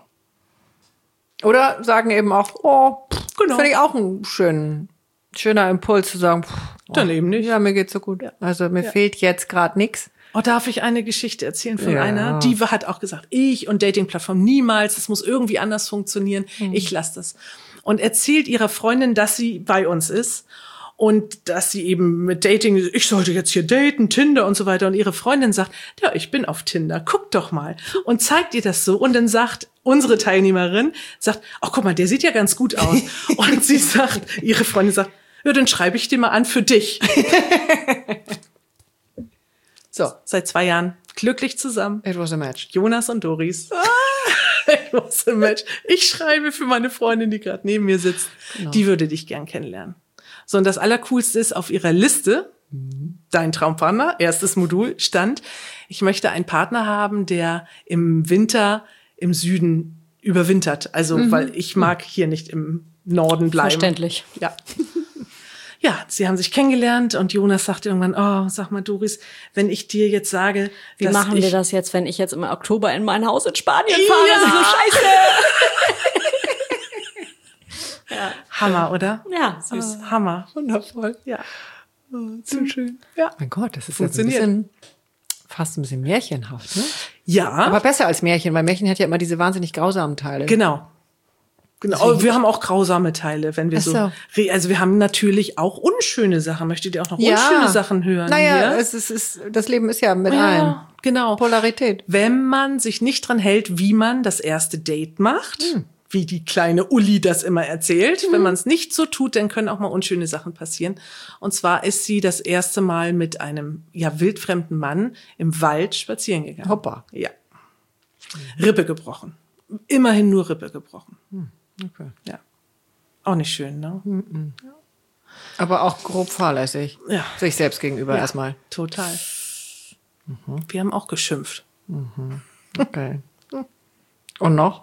oder sagen eben auch, Genau. finde ich auch ein schöner Impuls zu sagen, Dann eben nicht. Ja, mir geht's so gut. Also mir fehlt jetzt gerade nichts. Darf ich eine Geschichte erzählen von Ja. einer? Die hat auch gesagt, ich und Dating-Plattform niemals, das muss irgendwie anders funktionieren. Ich lasse das. Und erzählt ihrer Freundin, dass sie bei uns ist und dass sie eben mit Dating, ich sollte jetzt hier daten, Tinder und so weiter. Und ihre Freundin sagt, ja, ich bin auf Tinder, guck doch mal. Und zeigt ihr das so. Und dann sagt unsere Teilnehmerin, guck mal, der sieht ja ganz gut aus. Und sie sagt, ihre Freundin sagt, ja, dann schreibe ich dir mal an für dich. So, seit 2 Jahren glücklich zusammen. It was a match. Jonas und Doris. It was a match. Ich schreibe für meine Freundin, die gerade neben mir sitzt. Genau. Die würde dich gern kennenlernen. So, und das Allercoolste ist, auf ihrer Liste, dein Traumpartner, erstes Modul, stand, ich möchte einen Partner haben, der im Winter im Süden überwintert. Also, weil ich mag hier nicht im Norden bleiben. Verständlich. Ja. Ja, sie haben sich kennengelernt und Jonas sagte irgendwann, sag mal, Doris, wenn ich dir jetzt sage, Wie machen wir das jetzt, wenn ich jetzt im Oktober in mein Haus in Spanien fahre? Ja. Das ist so scheiße. Hammer, oder? Ja, süß. Hammer. Wundervoll. Ja. So schön. Ja. Mein Gott, das ist jetzt ein Funktioniert. bisschen, fast ein bisschen märchenhaft, ne? Ja, Aber besser als Märchen, weil Märchen hat ja immer diese wahnsinnig grausamen Teile. genau. Genau, wir haben auch grausame Teile, wenn wir Ach so. also wir haben natürlich auch unschöne Sachen. Möchtet ihr auch noch unschöne Sachen hören? Naja, hier? es ist, das Leben ist ja mit allem. Ja, genau. Polarität. Wenn man sich nicht dran hält, wie man das erste Date macht, wie die kleine Uli das immer erzählt, wenn man es nicht so tut, dann können auch mal unschöne Sachen passieren. Und zwar ist sie das erste Mal mit einem wildfremden Mann im Wald spazieren gegangen. Hoppa. Ja. Rippe gebrochen. Immerhin nur Rippe gebrochen. Okay. Ja. Auch nicht schön, ne? Aber auch grob fahrlässig. Ja. Sich selbst gegenüber Ja, erstmal. Total. Wir haben auch geschimpft. Okay. Und noch?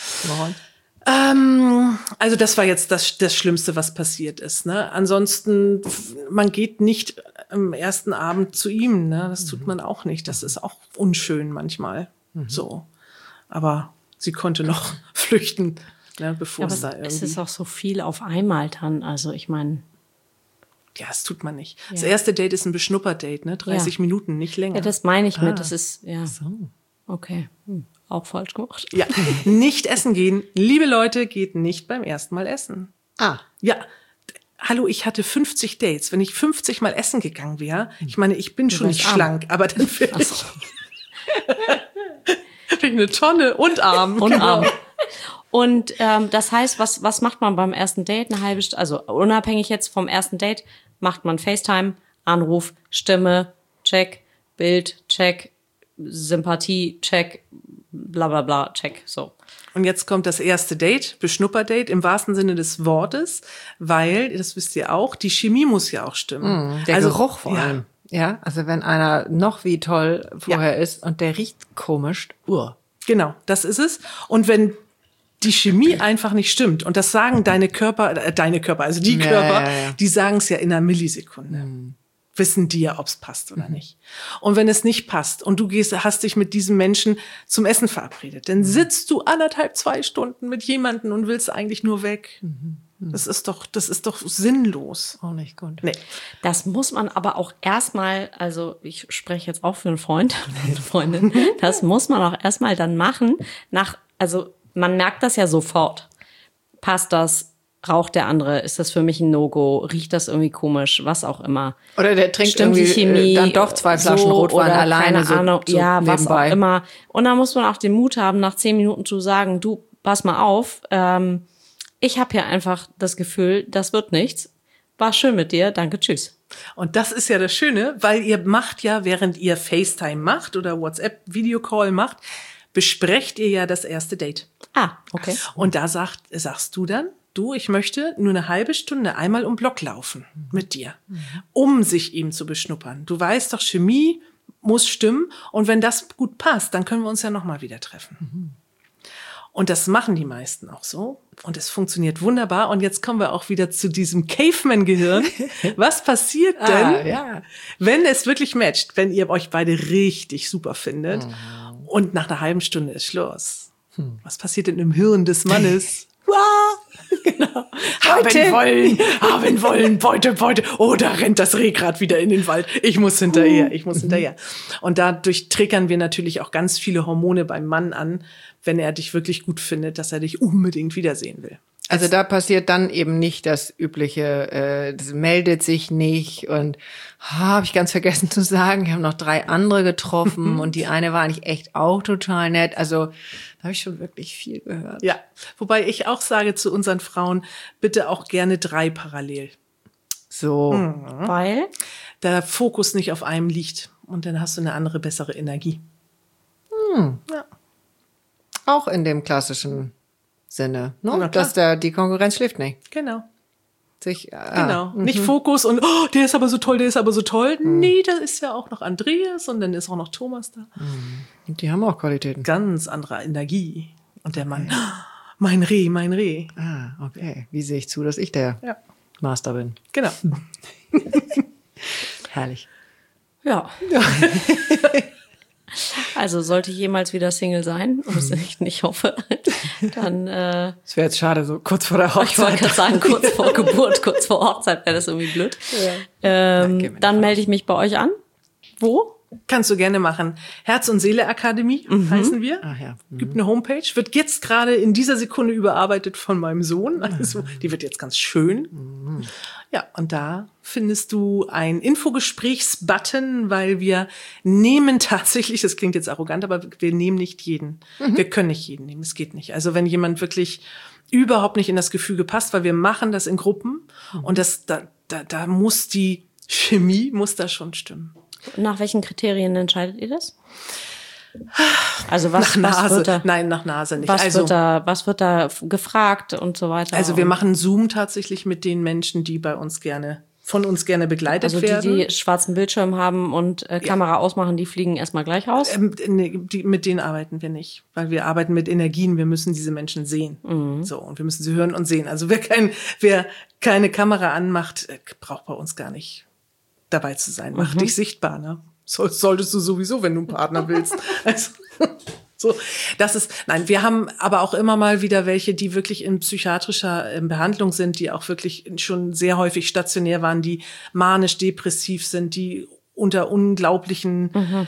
Also das war jetzt das Schlimmste, was passiert ist. Ne? Ansonsten, man geht nicht am ersten Abend zu ihm. Ne? Das tut man auch nicht. Das ist auch unschön manchmal. So. Aber sie konnte noch flüchten, ne, bevor Aber es da irgendwie... es ist auch so viel auf einmal dann. Also ich meine, Ja, das tut man nicht. Das erste Date ist ein Beschnupperdate, ne? 30 Minuten, nicht länger. ja, das meine ich mit. Das ist, ja. So. Okay. auch falsch gemacht. Ja, nicht essen gehen. Liebe Leute, geht nicht beim ersten Mal essen. Ah. Ja, hallo, ich hatte 50 Dates. Wenn ich 50 Mal essen gegangen wäre, ich meine, ich bin schon nicht schlank, aber dann wäre ich eine Tonne und arm. Und arm. Und das heißt, was macht man beim ersten Date? Eine halbe Stunde, also unabhängig jetzt vom ersten Date, macht man FaceTime, Anruf, Stimme, check, Bild, check, Sympathie, check, bla bla bla, check, so. Und jetzt kommt das erste Date, Beschnupperdate im wahrsten Sinne des Wortes, weil, das wisst ihr auch, die Chemie muss ja auch stimmen. Der Geruch vor allem. Ja, also wenn einer noch wie toll vorher ist und der riecht komisch, Genau, das ist es. Und wenn die Chemie einfach nicht stimmt, und das sagen deine Körper, also die Körper, die sagen es ja in einer Millisekunde. Wissen die ja, ob es passt oder nicht. Und wenn es nicht passt und du hast dich mit diesem Menschen zum Essen verabredet, dann sitzt du 1,5, 2 Stunden mit jemandem und willst eigentlich nur weg. Das ist doch sinnlos. auch nicht gut. Nee. Das muss man aber auch erstmal, also ich spreche jetzt auch für einen Freund, eine Freundin, das muss man auch erstmal dann machen. Also man merkt das ja sofort. Passt das? Raucht der andere? Ist das für mich ein No-Go? Riecht das irgendwie komisch? Was auch immer. Oder der trinkt Stimmt die irgendwie Chemie dann doch 2 Flaschen so Rotwein oder alleine. keine Ahnung. So Ja, was nebenbei. auch immer. Und da muss man auch den Mut haben, nach 10 Minuten zu sagen, du, pass mal auf, ich habe hier einfach das Gefühl, das wird nichts. War schön mit dir, danke, tschüss. Und das ist ja das Schöne, weil ihr macht ja, während ihr FaceTime macht oder WhatsApp-Videocall macht, besprecht ihr ja das erste Date. Ah, okay. Und da sagst du dann, du, ich möchte nur eine halbe Stunde einmal um Block laufen mit dir, um sich ihm zu beschnuppern. Du weißt doch, Chemie muss stimmen und wenn das gut passt, dann können wir uns ja nochmal wieder treffen. Und das machen die meisten auch so. Und es funktioniert wunderbar. Und jetzt kommen wir auch wieder zu diesem Caveman-Gehirn. Was passiert denn, wenn es wirklich matcht, wenn ihr euch beide richtig super findet und nach einer halben Stunde ist Schluss? Was passiert denn im Hirn des Mannes? Genau. Haben wollen, Beute. Oh, da rennt das Reh grad wieder in den Wald. Ich muss hinterher. Und dadurch triggern wir natürlich auch ganz viele Hormone beim Mann an, wenn er dich wirklich gut findet, dass er dich unbedingt wiedersehen will. Also da passiert dann eben nicht das Übliche, das meldet sich nicht und habe ich ganz vergessen zu sagen, wir haben noch 3 andere getroffen und die eine war eigentlich echt auch total nett. Also da habe ich schon wirklich viel gehört. Ja, wobei ich auch sage zu unseren Frauen, bitte auch gerne 3 parallel. So. Weil? Der Fokus nicht auf einem liegt und dann hast du eine andere, bessere Energie. Ja. Auch in dem klassischen Sinne, ne? Na klar. Dass die Konkurrenz schläft nicht. Genau. Genau. Nicht Fokus und oh, der ist aber so toll. Nee, da ist ja auch noch Andreas und dann ist auch noch Thomas da. Und die haben auch Qualitäten. Ganz andere Energie. Und der Mann, mein Reh. Ah, okay. Wie sehe ich zu, dass ich der Master bin? Genau. Herrlich. Ja. Also sollte ich jemals wieder Single sein, was ich nicht hoffe, dann Es wäre jetzt schade, so kurz vor der ich wollte Hochzeit. gerade sagen, kurz vor Geburt, kurz vor Hochzeit wäre das irgendwie blöd. Dann melde ich mich bei euch an. Wo? Kannst du gerne machen. Herz- und Seele-Akademie heißen wir. Ach ja. Gibt eine Homepage. Wird jetzt gerade in dieser Sekunde überarbeitet von meinem Sohn. Also, die wird jetzt ganz schön. Ja, und da findest du einen Infogesprächs-Button, weil wir nehmen tatsächlich, das klingt jetzt arrogant, aber wir nehmen nicht jeden. Wir können nicht jeden nehmen. Es geht nicht. Also wenn jemand wirklich überhaupt nicht in das Gefüge passt, weil wir machen das in Gruppen und da muss die Chemie muss da schon stimmen. Nach welchen Kriterien entscheidet ihr das? Also Nach Nase. Nein, nach Nase nicht. Was wird da gefragt und so weiter? Also wir machen Zoom tatsächlich mit den Menschen, die von uns gerne begleitet werden. Also die schwarzen Bildschirm haben und Kamera ausmachen, die fliegen erstmal gleich raus? Mit denen arbeiten wir nicht, weil wir arbeiten mit Energien. Wir müssen diese Menschen sehen. So, und wir müssen sie hören und sehen. Also wer keine Kamera anmacht, braucht bei uns gar nicht dabei zu sein. Mach dich sichtbar, ne? Solltest du sowieso, wenn du einen Partner willst. Also, so, wir haben aber auch immer mal wieder welche, die wirklich in psychiatrischer Behandlung sind, die auch wirklich schon sehr häufig stationär waren, die manisch-depressiv sind, die unter unglaublichen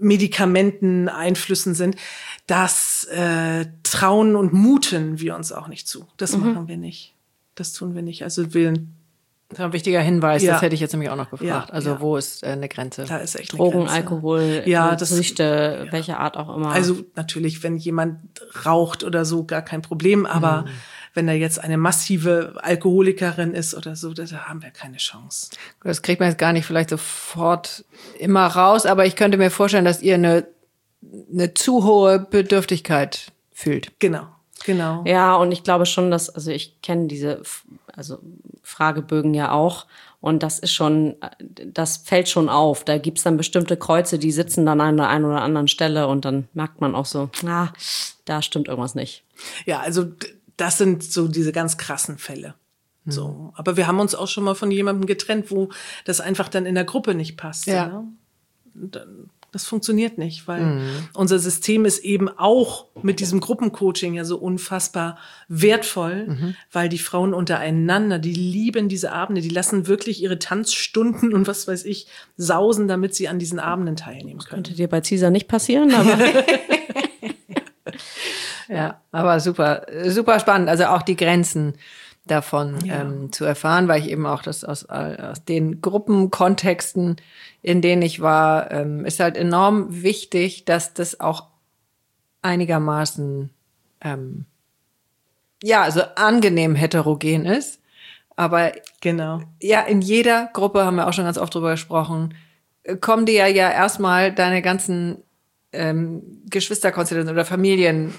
Medikamenten, Einflüssen sind, das trauen und muten wir uns auch nicht zu. Das machen wir nicht. Das tun wir nicht. Also wir Das ist ein wichtiger Hinweis, Ja. das hätte ich jetzt nämlich auch noch gefragt. Ja, Also ja. wo ist eine Grenze? da ist echt eine Drogen, Grenze. Alkohol, Ja, das- Süchte, welche Art auch immer. Also natürlich, wenn jemand raucht oder so, gar kein Problem. Aber wenn er jetzt eine massive Alkoholikerin ist oder so, da haben wir keine Chance. Das kriegt man jetzt gar nicht vielleicht sofort immer raus, aber ich könnte mir vorstellen, dass ihr eine zu hohe Bedürftigkeit fühlt. Genau. Ja, und ich glaube schon, dass, also ich kenne diese, Fragebögen ja auch. Und das ist schon, das fällt schon auf. Da gibt's dann bestimmte Kreuze, die sitzen dann an der einen oder anderen Stelle und dann merkt man auch so, da stimmt irgendwas nicht. Ja, also das sind so diese ganz krassen Fälle. So, aber wir haben uns auch schon mal von jemandem getrennt, wo das einfach dann in der Gruppe nicht passt. Ja. Ne? Und dann, das funktioniert nicht, weil unser System ist eben auch mit diesem Gruppencoaching ja so unfassbar wertvoll, weil die Frauen untereinander, die lieben diese Abende, die lassen wirklich ihre Tanzstunden und was weiß ich sausen, damit sie an diesen Abenden teilnehmen können. Könnte dir bei Caesar nicht passieren, aber Ja, aber super, super spannend. Also auch die Grenzen davon zu erfahren, weil ich eben auch das aus den Gruppenkontexten, in denen ich war, ist halt enorm wichtig, dass das auch einigermaßen also angenehm heterogen ist. Aber Genau. ja, in jeder Gruppe, haben wir auch schon ganz oft drüber gesprochen, kommen dir ja erstmal deine ganzen Geschwisterkonstellationen oder Familien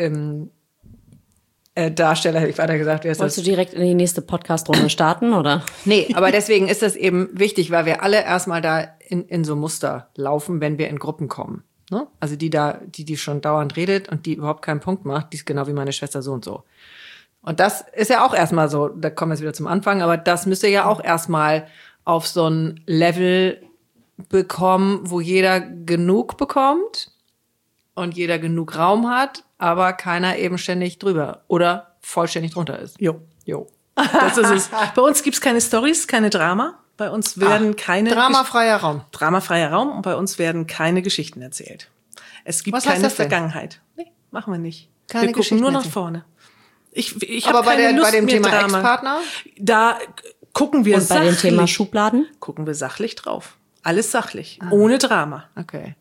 Darsteller, hätte ich weiter gesagt. wolltest du direkt in die nächste Podcast-Runde starten, oder? Nee, aber deswegen ist das eben wichtig, weil wir alle erstmal da in so Muster laufen, wenn wir in Gruppen kommen. Ne? Also die schon dauernd redet und die überhaupt keinen Punkt macht, die ist genau wie meine Schwester so und so. Und das ist ja auch erstmal so, da kommen wir jetzt wieder zum Anfang, aber das müsst ihr ja auch erstmal auf so ein Level bekommen, wo jeder genug bekommt und jeder genug Raum hat, aber keiner eben ständig drüber oder vollständig drunter ist. Jo. Jo. Das ist es. Bei uns gibt's keine Storys, keine Drama. Bei uns werden keine Dramafreier Raum. Dramafreier Raum und bei uns werden keine Geschichten erzählt. Es gibt Was heißt keine das denn? Vergangenheit. Nee, machen wir nicht. Keine wir gucken Geschichten nur nach erzählen. vorne. Ich Aber habe bei keine Lust bei dem mehr Thema Drama. Ex-Partner? Da gucken wir Und bei dem Thema Schubladen? gucken wir sachlich drauf. Alles sachlich, ohne Drama. Okay.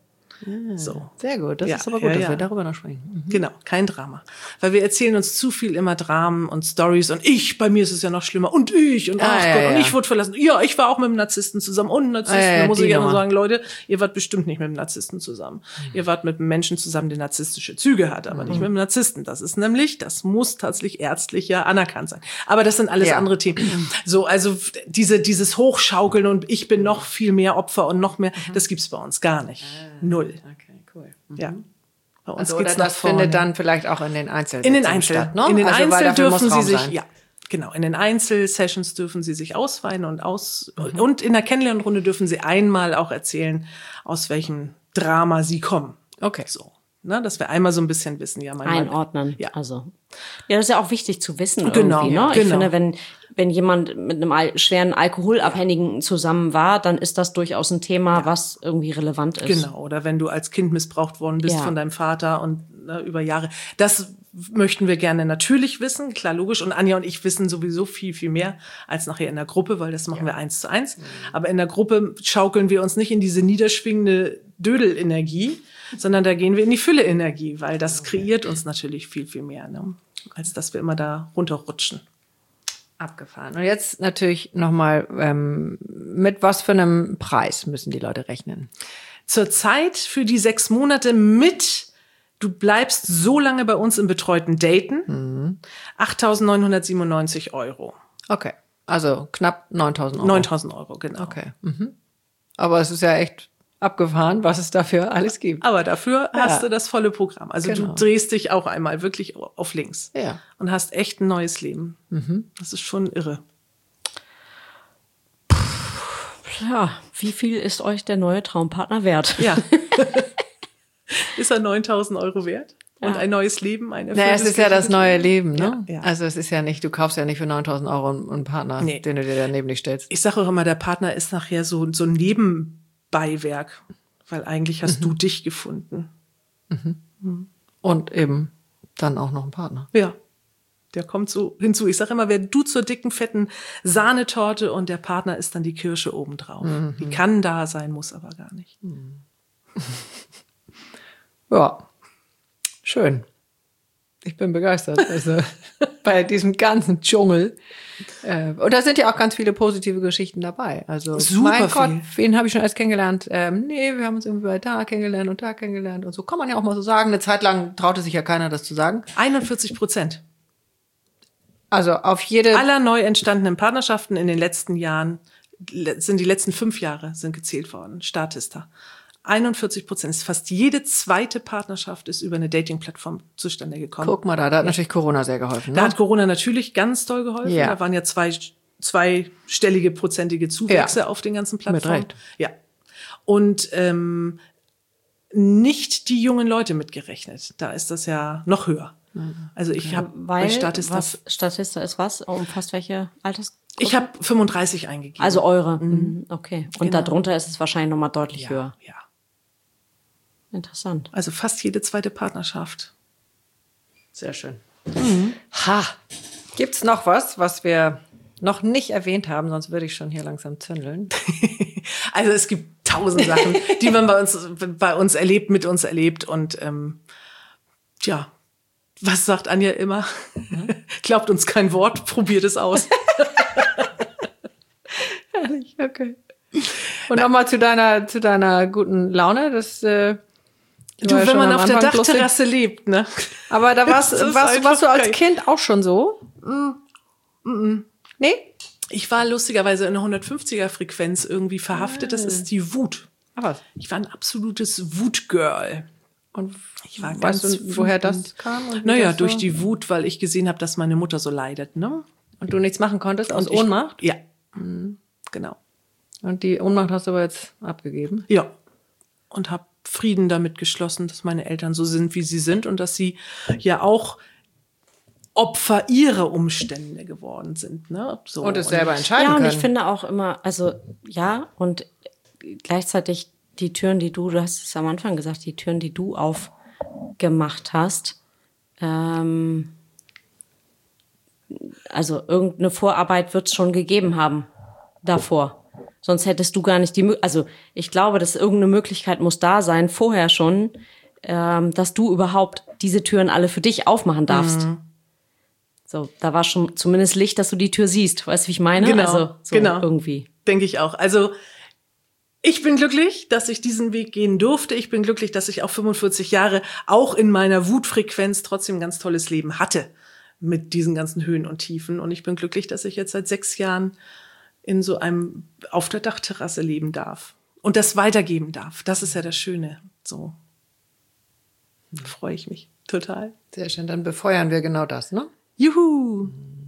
So. Sehr gut. Das Ja, ist aber gut, ja, dass ja. wir darüber noch sprechen. Genau, kein Drama. Weil wir erzählen uns zu viel immer Dramen und Stories und bei mir ist es ja noch schlimmer und ach ja, Gott, ja. und ich wurde verlassen. Ja, ich war auch mit einem Narzissten zusammen und einem Narzissten. Ja, Da muss die ich ja nur Nummer. sagen, Leute, ihr wart bestimmt nicht mit einem Narzissten zusammen. Ihr wart mit einem Menschen zusammen, der narzisstische Züge hat, aber nicht mit einem Narzissten. Das muss tatsächlich ärztlich ja anerkannt sein. Aber das sind alles Ja. andere Themen. So, also dieses Hochschaukeln und ich bin noch viel mehr Opfer und noch mehr, das gibt's bei uns gar nicht. Null. Okay, cool. Ja. Bei uns Also, oder geht's nach das vorne. findet dann vielleicht auch in den Einzel In den Einzel. statt, ne? In den also, weil Einzel dafür muss dürfen Sie Raum sich, sein. ja, genau. In den Einzelsessions dürfen Sie sich ausweinen und in der Kennenlernrunde dürfen Sie einmal auch erzählen, aus welchem Drama Sie kommen. Okay. So. Ne, dass wir einmal so ein bisschen wissen, ja, mein Mann. Einordnen. Ja. Also. Ja, das ist ja auch wichtig zu wissen Genau, irgendwie, ne? Ich genau. finde, wenn jemand mit einem schweren Alkoholabhängigen zusammen war, dann ist das durchaus ein Thema, was irgendwie relevant ist. Genau. Oder wenn du als Kind missbraucht worden bist Ja. von deinem Vater und über Jahre. Das möchten wir gerne natürlich wissen, klar, logisch. Und Anja und ich wissen sowieso viel, viel mehr als nachher in der Gruppe, weil das machen wir 1:1. Aber in der Gruppe schaukeln wir uns nicht in diese niederschwingende Dödelenergie, sondern da gehen wir in die Fülle-Energie, weil das kreiert uns natürlich viel, viel mehr, ne? Als dass wir immer da runterrutschen. Abgefahren. Und jetzt natürlich nochmal, mit was für einem Preis müssen die Leute rechnen? Zurzeit für die 6 Monate du bleibst so lange bei uns im betreuten Daten, 8.997 €. Okay. Also knapp 9.000 Euro. 9.000 €, genau. Okay. Mhm. Aber es ist ja echt abgefahren, was es dafür alles gibt. Aber dafür hast du das volle Programm. Also Genau. du drehst dich auch einmal wirklich auf links Ja. und hast echt ein neues Leben. Das ist schon irre. Ja, wie viel ist euch der neue Traumpartner wert? Ja. Ist er 9.000 € wert? Und ein neues Leben, ein Naja, es erfülltes ist ja das glückliches neue Leben? Leben, ne? Ja, ja. Also es ist ja nicht, du kaufst ja nicht für 9.000 € einen Partner, Nee. den du dir da neben dich stellst. Ich sage auch immer, der Partner ist nachher so ein Nebenbeiwerk. Weil eigentlich hast du dich gefunden. Und eben dann auch noch ein Partner. Ja, der kommt so hinzu. Ich sage immer, wer du zur dicken, fetten Sahnetorte und der Partner ist dann die Kirsche obendrauf. Die kann da sein, muss aber gar nicht. Ja, schön. Ich bin begeistert. Also bei diesem ganzen Dschungel. Und da sind ja auch ganz viele positive Geschichten dabei. Also Super mein Gott, viel. wen habe ich schon alles kennengelernt? Nee, wir haben uns irgendwie da kennengelernt und da kennengelernt. Und so kann man ja auch mal so sagen. Eine Zeit lang traute sich ja keiner, das zu sagen. 41%. Also auf jede... Aller neu entstandenen Partnerschaften in den letzten Jahren, sind die letzten 5 Jahre, sind gezählt worden. Statista. 41%. Fast jede zweite Partnerschaft ist über eine Dating-Plattform zustande gekommen. Guck mal da hat natürlich Corona sehr geholfen. Da Ne? hat Corona natürlich ganz toll geholfen. Ja. Da waren ja zweistellige prozentige Zuwächse Ja. auf den ganzen Plattformen. Mit Recht. Ja. Und nicht die jungen Leute mitgerechnet. Da ist das ja noch höher. Also ich habe bei Statista, Statista ist was? Umfasst welche Altersgruppe? ich habe 35 eingegeben. Also eure. Okay. Und Genau. darunter ist es wahrscheinlich nochmal deutlich höher. Ja. Interessant. Also fast jede zweite Partnerschaft. Sehr schön. Ha! Gibt's noch was wir noch nicht erwähnt haben? Sonst würde ich schon hier langsam zündeln. Also es gibt 1000 Sachen, die man bei uns erlebt, mit uns erlebt. Und ja, was sagt Anja immer? Glaubt uns kein Wort, probiert es aus. Herrlich, okay. Und nochmal zu deiner guten Laune. Das, Du, wenn man auf der Dachterrasse lebt, ne? Aber da warst du als geil. Kind auch schon so? Nee? Ich war lustigerweise in einer 150er Frequenz irgendwie verhaftet. Das ist die Wut. Aber Ich war ein absolutes Wutgirl. und Ich war weißt ganz du, woher wütend. das kam? Und wie Naja, das so? durch die Wut, weil ich gesehen habe, dass meine Mutter so leidet, ne? Und du nichts machen konntest aus Und ich- Ohnmacht? Ja, genau. Und die Ohnmacht hast du aber jetzt abgegeben? Ja. Und habe Frieden damit geschlossen, dass meine Eltern so sind, wie sie sind und dass sie ja auch Opfer ihrer Umstände geworden sind. Ne? So. Und es selber entscheiden Ja, und können. ich finde auch immer, also ja, und gleichzeitig die Türen, du hast es am Anfang gesagt, die Türen, die du aufgemacht hast, also irgendeine Vorarbeit wird es schon gegeben haben davor. Sonst hättest du gar nicht also ich glaube, dass irgendeine Möglichkeit muss da sein, vorher schon, dass du überhaupt diese Türen alle für dich aufmachen darfst. So, da war schon zumindest Licht, dass du die Tür siehst. Weißt du, wie ich meine? Genau, Also so genau. irgendwie. Denke ich auch. Also ich bin glücklich, dass ich diesen Weg gehen durfte. Ich bin glücklich, dass ich auch 45 Jahre auch in meiner Wutfrequenz trotzdem ein ganz tolles Leben hatte mit diesen ganzen Höhen und Tiefen. Und ich bin glücklich, dass ich jetzt seit 6 Jahren in so einem auf der Dachterrasse leben darf und das weitergeben darf. Das ist ja das Schöne. So freue ich mich total. Sehr schön, dann befeuern wir genau das, ne? Juhu!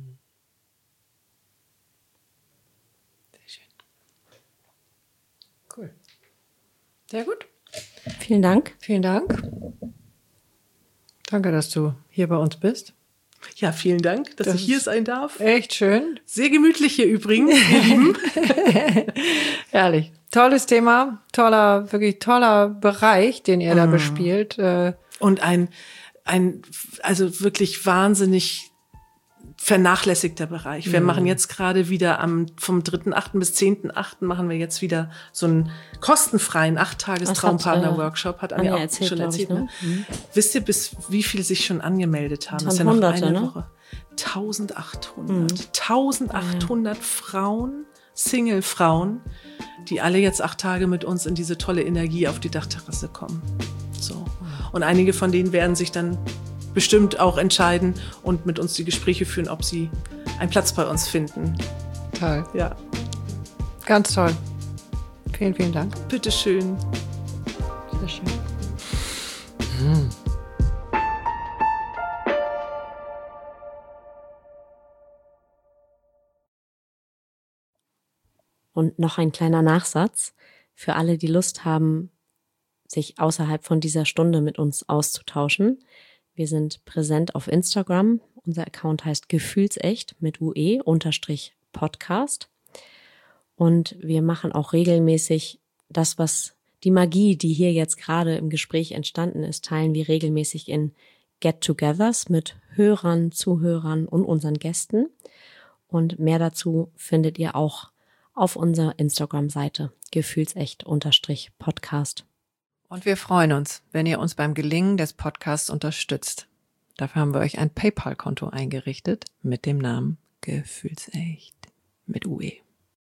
Sehr schön. Cool. Sehr gut. Vielen Dank. Vielen Dank. Danke, dass du hier bei uns bist. Ja, vielen Dank, dass Das ich hier ist sein darf. Echt schön. Sehr gemütlich hier übrigens, ihr Lieben. Herrlich. Tolles Thema, wirklich toller Bereich, den ihr da bespielt. Und ein also wirklich wahnsinnig vernachlässigter Bereich. Wir machen jetzt gerade wieder vom 3.8. bis 10.8. machen wir jetzt wieder so einen kostenfreien 8-Tages-Traumpartner-Workshop, hat Anja auch erzählt, schon glaub ich, erzählt. Ne? Wisst ihr, bis wie viel sich schon angemeldet haben? Das ist haben ja noch Hunderte, eine ne? Woche. 1800. 1800 Frauen, Single-Frauen, die alle jetzt 8 Tage mit uns in diese tolle Energie auf die Dachterrasse kommen. So. Und einige von denen werden sich dann bestimmt auch entscheiden und mit uns die Gespräche führen, ob sie einen Platz bei uns finden. Toll. Ja, Ganz toll. Vielen, vielen Dank. bitteschön. Sehr schön. Und noch ein kleiner Nachsatz für alle, die Lust haben, sich außerhalb von dieser Stunde mit uns auszutauschen. Wir sind präsent auf Instagram. Unser Account heißt gefühlsecht mit UE_Podcast. Und wir machen auch regelmäßig das, was Die Magie, die hier jetzt gerade im Gespräch entstanden ist, teilen wir regelmäßig in Get-togethers mit Hörern, Zuhörern und unseren Gästen. Und mehr dazu findet ihr auch auf unserer Instagram-Seite gefühlsecht_podcast. Und wir freuen uns, wenn ihr uns beim Gelingen des Podcasts unterstützt. Dafür haben wir euch ein PayPal-Konto eingerichtet mit dem Namen Gefühlsecht mit UE.